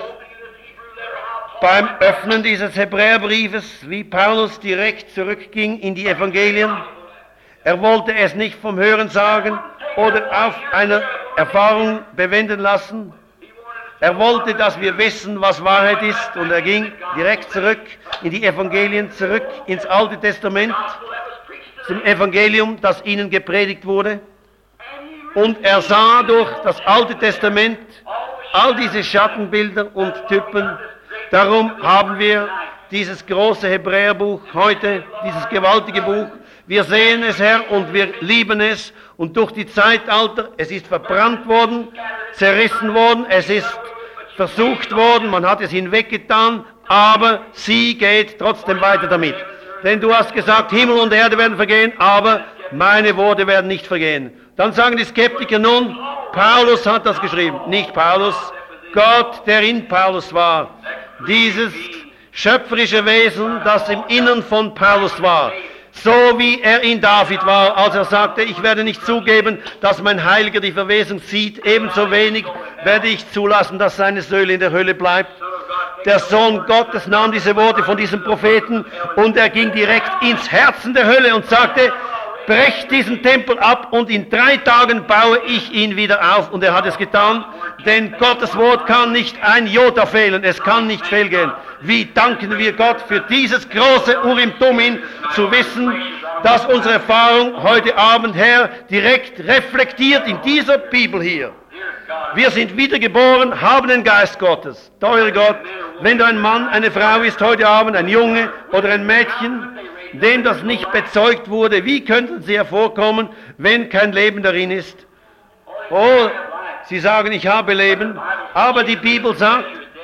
beim Öffnen dieses Hebräerbriefes, wie Paulus direkt zurückging in die Evangelien. Er wollte es nicht vom Hören sagen oder auf eine Erfahrung bewenden lassen. Er wollte, dass wir wissen, was Wahrheit ist, und er ging direkt zurück in die Evangelien, zurück ins Alte Testament, zum Evangelium, das ihnen gepredigt wurde. Und er sah durch das Alte Testament all diese Schattenbilder und Typen. Darum haben wir dieses große Hebräerbuch heute, dieses gewaltige Buch. Wir sehen es, Herr, und wir lieben es. Und durch die Zeitalter, es ist verbrannt worden, zerrissen worden, es ist versucht worden, man hat es hinweggetan, aber sie geht trotzdem weiter damit. Denn du hast gesagt, Himmel und Erde werden vergehen, aber meine Worte werden nicht vergehen. Dann sagen die Skeptiker nun, Paulus hat das geschrieben. Nicht Paulus, Gott, der in Paulus war. Dieses schöpferische Wesen, das im Innern von Paulus war. So wie er in David war, als er sagte, ich werde nicht zugeben, dass mein Heiliger die Verwesung sieht, ebenso wenig werde ich zulassen, dass seine Seele in der Hölle bleibt. Der Sohn Gottes nahm diese Worte von diesem Propheten und er ging direkt ins Herzen der Hölle und sagte, brecht diesen Tempel ab und in drei Tagen baue ich ihn wieder auf. Und er hat es getan, denn Gottes Wort kann nicht ein Jota fehlen, es kann nicht fehlgehen. Wie danken wir Gott für dieses große Urim Thummim, zu wissen, dass unsere Erfahrung heute Abend, Herr, direkt reflektiert in dieser Bibel hier. Wir sind wiedergeboren, haben den Geist Gottes. Teurer Gott, wenn du ein Mann, eine Frau ist heute Abend, ein Junge oder ein Mädchen, dem das nicht bezeugt wurde, wie könnten sie hervorkommen, wenn kein Leben darin ist? Oh, sie sagen, ich habe Leben, aber die Bibel sagt,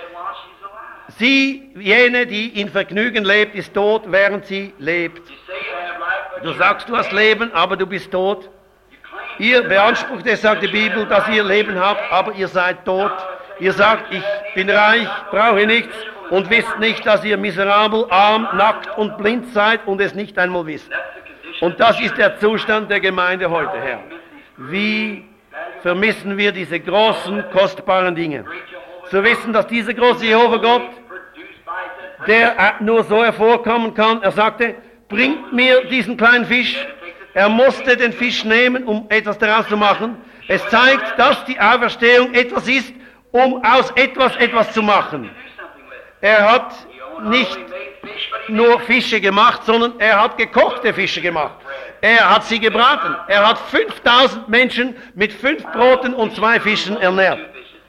sie, jene, die in Vergnügen lebt, ist tot, während sie lebt. Du sagst, du hast Leben, aber du bist tot. Ihr beansprucht es, sagt die Bibel, dass ihr Leben habt, aber ihr seid tot. Ihr sagt, ich bin reich, brauche nichts und wisst nicht, dass ihr miserabel, arm, nackt und blind seid und es nicht einmal wisst. Und das ist der Zustand der Gemeinde heute, Herr. Wie vermissen wir diese großen, kostbaren Dinge. Zu wissen, dass dieser große Jehova Gott, der nur so hervorkommen kann, er sagte, bringt mir diesen kleinen Fisch. Er musste den Fisch nehmen, um etwas daraus zu machen. Es zeigt, dass die Auferstehung etwas ist, um aus etwas etwas zu machen. Er hat nicht nur Fische gemacht, sondern er hat gekochte Fische gemacht. Er hat sie gebraten. Er hat fünftausend Menschen mit fünf Broten und zwei Fischen ernährt.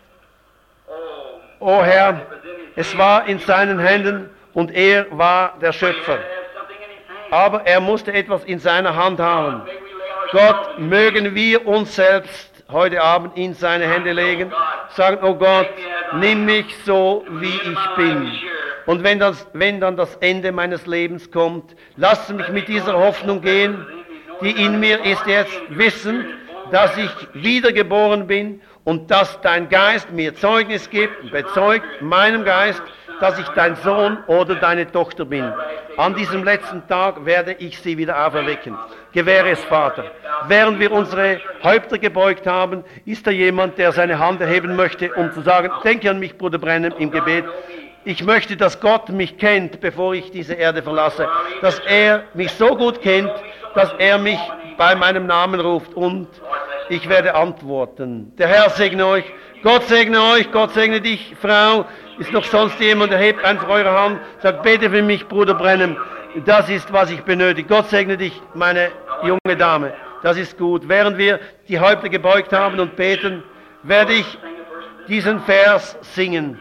O Herr, es war in seinen Händen und er war der Schöpfer. Aber er musste etwas in seiner Hand haben. Gott, mögen wir uns selbst heute Abend in seine Hände legen, sagen, oh Gott, nimm mich so, wie ich bin. Und wenn, das, wenn dann das Ende meines Lebens kommt, lass mich mit dieser Hoffnung gehen, die in mir ist jetzt, wissen, dass ich wiedergeboren bin und dass dein Geist mir Zeugnis gibt, bezeugt meinem Geist, dass ich dein Sohn oder deine Tochter bin. An diesem letzten Tag werde ich sie wieder auferwecken. Gewähre es, Vater. Während wir unsere Häupter gebeugt haben, ist da jemand, der seine Hand erheben möchte, um zu sagen, denke an mich, Bruder Branham, im Gebet. Ich möchte, dass Gott mich kennt, bevor ich diese Erde verlasse. Dass er mich so gut kennt, dass er mich bei meinem Namen ruft und ich werde antworten. Der Herr segne euch. Gott segne euch. Gott segne dich, Frau. Ist noch sonst jemand, erhebt einfach eure Hand, sagt, bete für mich, Bruder Branham. Das ist, was ich benötige. Gott segne dich, meine junge Dame. Das ist gut. Während wir die Häupter gebeugt haben und beten, werde ich diesen Vers singen.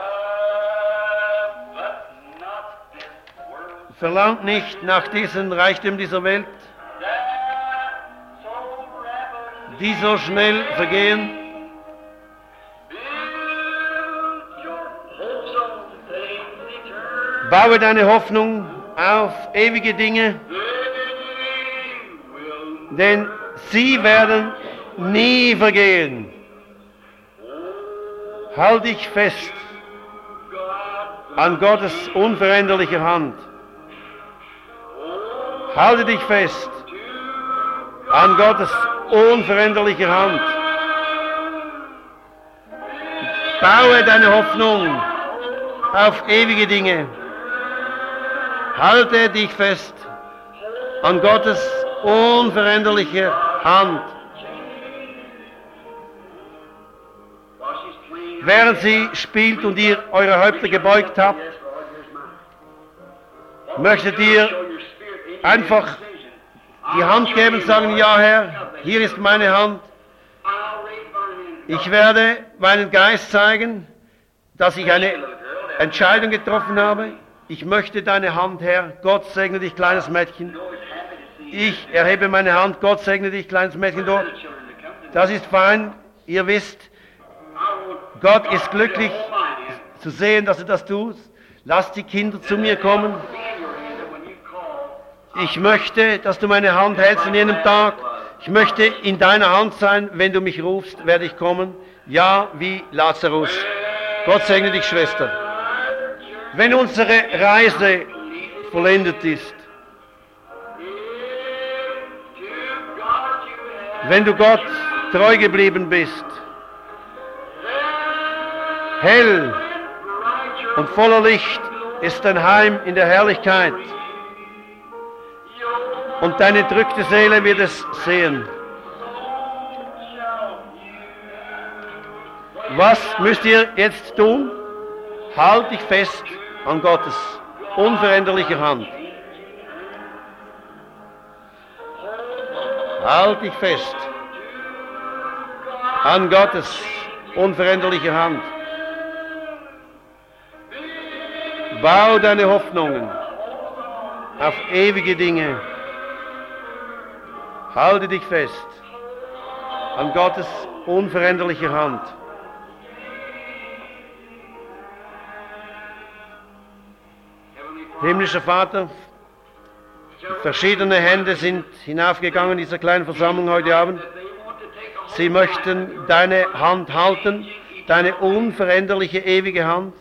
Verlangt nicht nach diesen Reichtümern dieser Welt, die so schnell vergehen. Baue deine Hoffnung auf ewige Dinge, denn sie werden nie vergehen. Halt dich fest an Gottes unveränderlicher Hand. Halte dich fest an Gottes unveränderlicher Hand. Baue deine Hoffnung auf ewige Dinge. Halte dich fest an Gottes unveränderlicher Hand. Während sie spielt und ihr eure Häupter gebeugt habt, möchtet ihr einfach die Hand geben und sagen, ja Herr, hier ist meine Hand. Ich werde meinen Geist zeigen, dass ich eine Entscheidung getroffen habe. Ich möchte deine Hand, Herr. Gott segne dich, kleines Mädchen. Ich erhebe meine Hand. Gott segne dich, kleines Mädchen dort. Das ist fein. Ihr wisst, Gott ist glücklich zu sehen, dass du das tust. Lass die Kinder zu mir kommen. Ich möchte, dass du meine Hand hältst an jenem Tag. Ich möchte in deiner Hand sein. Wenn du mich rufst, werde ich kommen. Ja, wie Lazarus. Gott segne dich, Schwester. Wenn unsere Reise vollendet ist, wenn du Gott treu geblieben bist, hell und voller Licht ist dein Heim in der Herrlichkeit. Und deine drückte Seele wird es sehen. Was müsst ihr jetzt tun? Halt dich fest an Gottes unveränderlicher Hand. Halt dich fest an Gottes unveränderlicher Hand. Bau deine Hoffnungen auf ewige Dinge. Halte dich fest an Gottes unveränderlicher Hand. Himmlischer Vater, verschiedene Hände sind hinaufgegangen in dieser kleinen Versammlung heute Abend. Sie möchten deine Hand halten, deine unveränderliche, ewige Hand.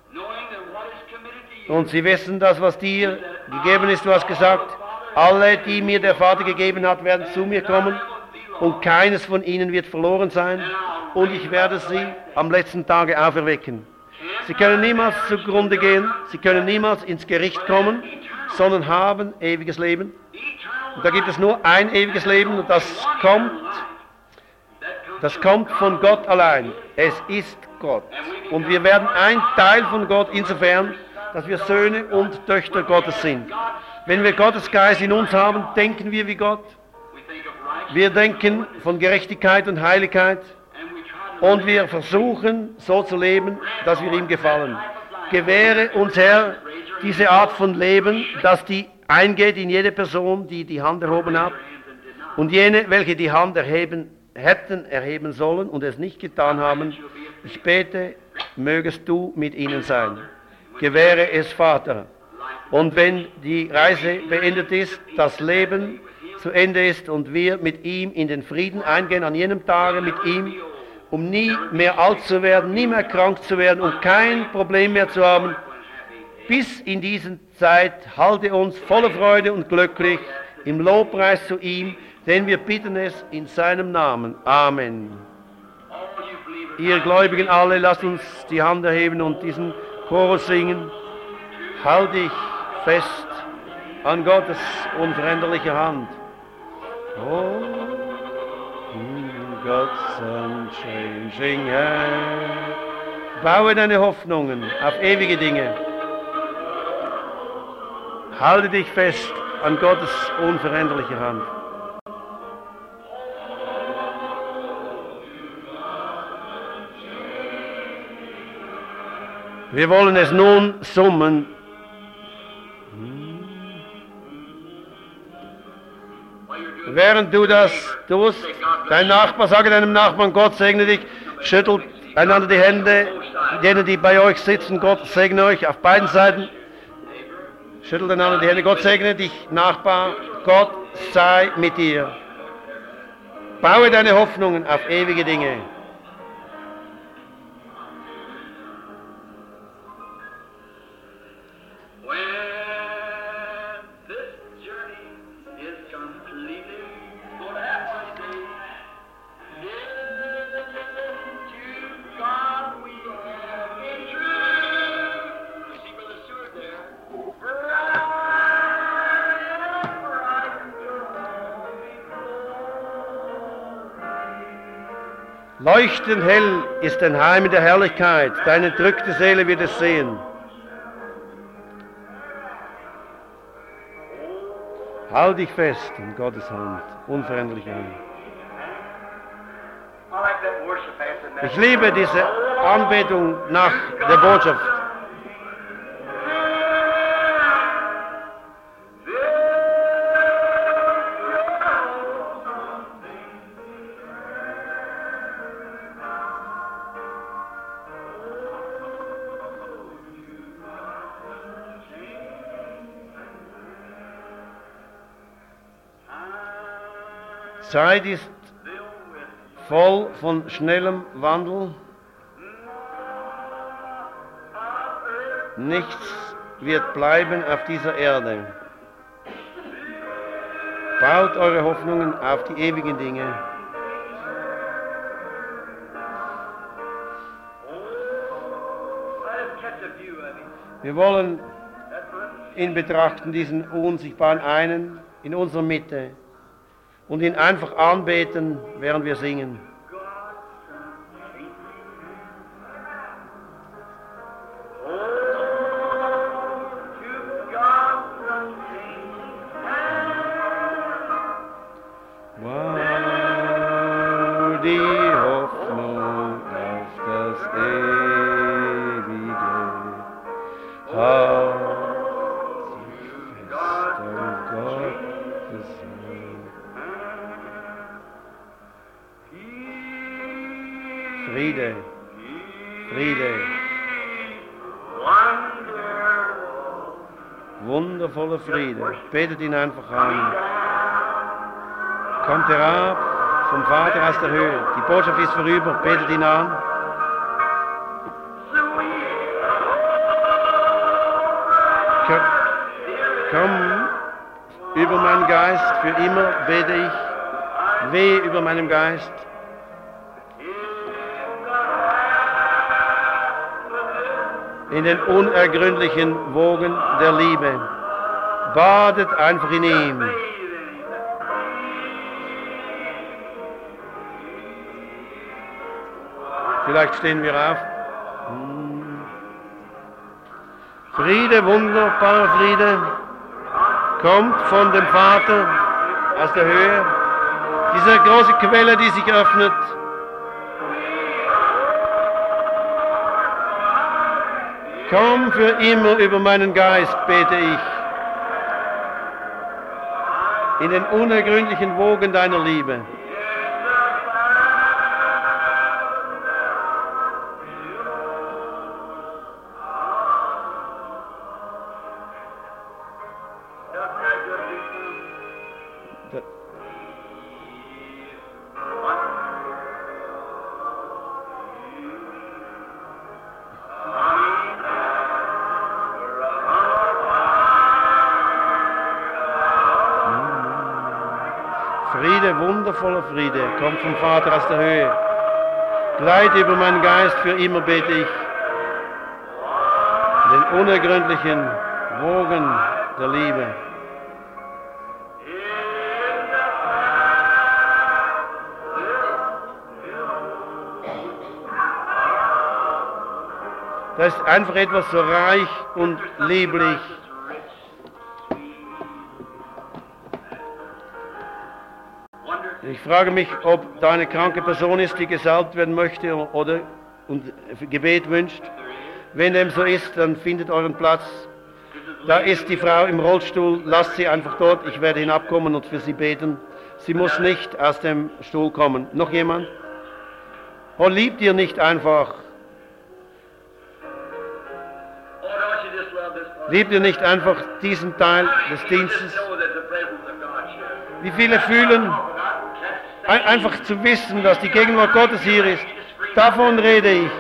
Und sie wissen das, was dir gegeben ist. Du hast gesagt, alle, die mir der Vater gegeben hat, werden zu mir kommen und keines von ihnen wird verloren sein und ich werde sie am letzten Tage auferwecken. Sie können niemals zugrunde gehen, sie können niemals ins Gericht kommen, sondern haben ewiges Leben. Und da gibt es nur ein ewiges Leben und das kommt, das kommt von Gott allein. Es ist Gott. Und wir werden ein Teil von Gott insofern, dass wir Söhne und Töchter Gottes sind. Wenn wir Gottes Geist in uns haben, denken wir wie Gott. Wir denken von Gerechtigkeit und Heiligkeit. Und wir versuchen, so zu leben, dass wir ihm gefallen. Gewähre uns, Herr, diese Art von Leben, dass die eingeht in jede Person, die die Hand erhoben hat. Und jene, welche die Hand erheben, hätten erheben sollen und es nicht getan haben. Ich bete, mögest du mit ihnen sein. Gewähre es, Vater. Und wenn die Reise beendet ist, das Leben zu Ende ist und wir mit ihm in den Frieden eingehen, an jenem Tage mit ihm, um nie mehr alt zu werden, nie mehr krank zu werden und kein Problem mehr zu haben, bis in diese Zeit halte uns voller Freude und glücklich im Lobpreis zu ihm, denn wir bitten es in seinem Namen. Amen. Ihr Gläubigen alle, lasst uns die Hand erheben und diesen Chorus singen. Halt dich fest an Gottes unveränderlicher Hand. Oh, God's unchanging hand. Baue deine Hoffnungen auf ewige Dinge. Halte dich fest an Gottes unveränderlicher Hand. Wir wollen es nun summen. Während du das tust, dein Nachbar, sage deinem Nachbarn, Gott segne dich, schüttelt einander die Hände, denen, die bei euch sitzen, Gott segne euch auf beiden Seiten. Schüttel einander die Hände. Gott segne dich, Nachbar. Gott sei mit dir. Baue deine Hoffnungen auf ewige Dinge. Leuchtend hell ist dein Heim in der Herrlichkeit, deine entrückte Seele wird es sehen. Halt dich fest in Gottes Hand, unveränderlich an. Ich liebe diese Anbetung nach der Botschaft. Zeit ist voll von schnellem Wandel. Nichts wird bleiben auf dieser Erde. Baut eure Hoffnungen auf die ewigen Dinge. Wir wollen ihn betrachten, diesen unsichtbaren einen in unserer Mitte. Und ihn einfach anbeten, während wir singen. Wow, die Hoffnung auf das Ewige hat sich fest auf Gottes Hand. Friede, Friede, wundervoller Friede. Betet ihn einfach an. Kommt herab vom Vater aus der Höhe. Die Botschaft ist vorüber. Betet ihn an. Komm über meinen Geist. Für immer bete ich. Weh über meinem Geist. In den unergründlichen Wogen der Liebe. Badet einfach in ihm. Vielleicht stehen wir auf. Friede, wunderbarer Friede, kommt von dem Vater aus der Höhe. Diese große Quelle, die sich öffnet. Komm für immer über meinen Geist, bete ich. In den unergründlichen Wogen deiner Liebe. Friede, wundervoller Friede, kommt vom Vater aus der Höhe. Gleit über meinen Geist, für immer bete ich. In den unergründlichen Wogen der Liebe. Das ist einfach etwas so reich und lieblich. Ich frage mich, ob da eine kranke Person ist, die gesalbt werden möchte oder und Gebet wünscht. Wenn dem so ist, dann findet euren Platz. Da ist die Frau im Rollstuhl, lasst sie einfach dort. Ich werde hinabkommen und für sie beten. Sie muss nicht aus dem Stuhl kommen. Noch jemand? Oh, liebt ihr nicht einfach? Liebt ihr nicht einfach diesen Teil des Dienstes? Wie viele fühlen, ein, einfach zu wissen, dass die Gegenwart Gottes hier ist? Davon rede ich.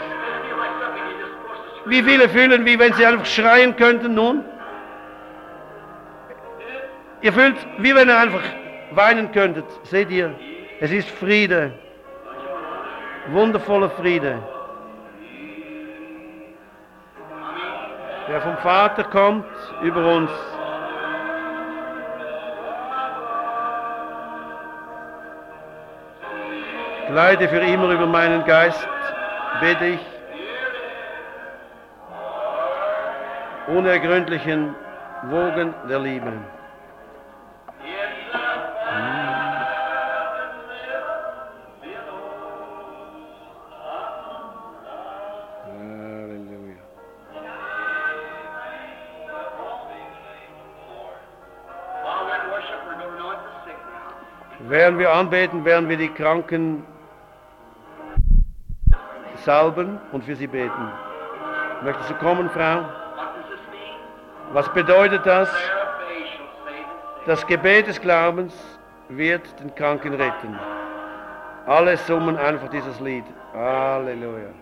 Wie viele fühlen, wie wenn sie einfach schreien könnten nun? Ihr fühlt, wie wenn ihr einfach weinen könntet. Seht ihr, es ist Friede. Wundervoller Friede. Der vom Vater kommt über uns. Gleite für immer über meinen Geist, bete ich, unergründlichen Wogen der Liebe. Während wir anbeten, werden wir die Kranken salben und für sie beten. Möchtest du kommen, Frau? Was bedeutet das? Das Gebet des Glaubens wird den Kranken retten. Alle summen einfach dieses Lied. Halleluja.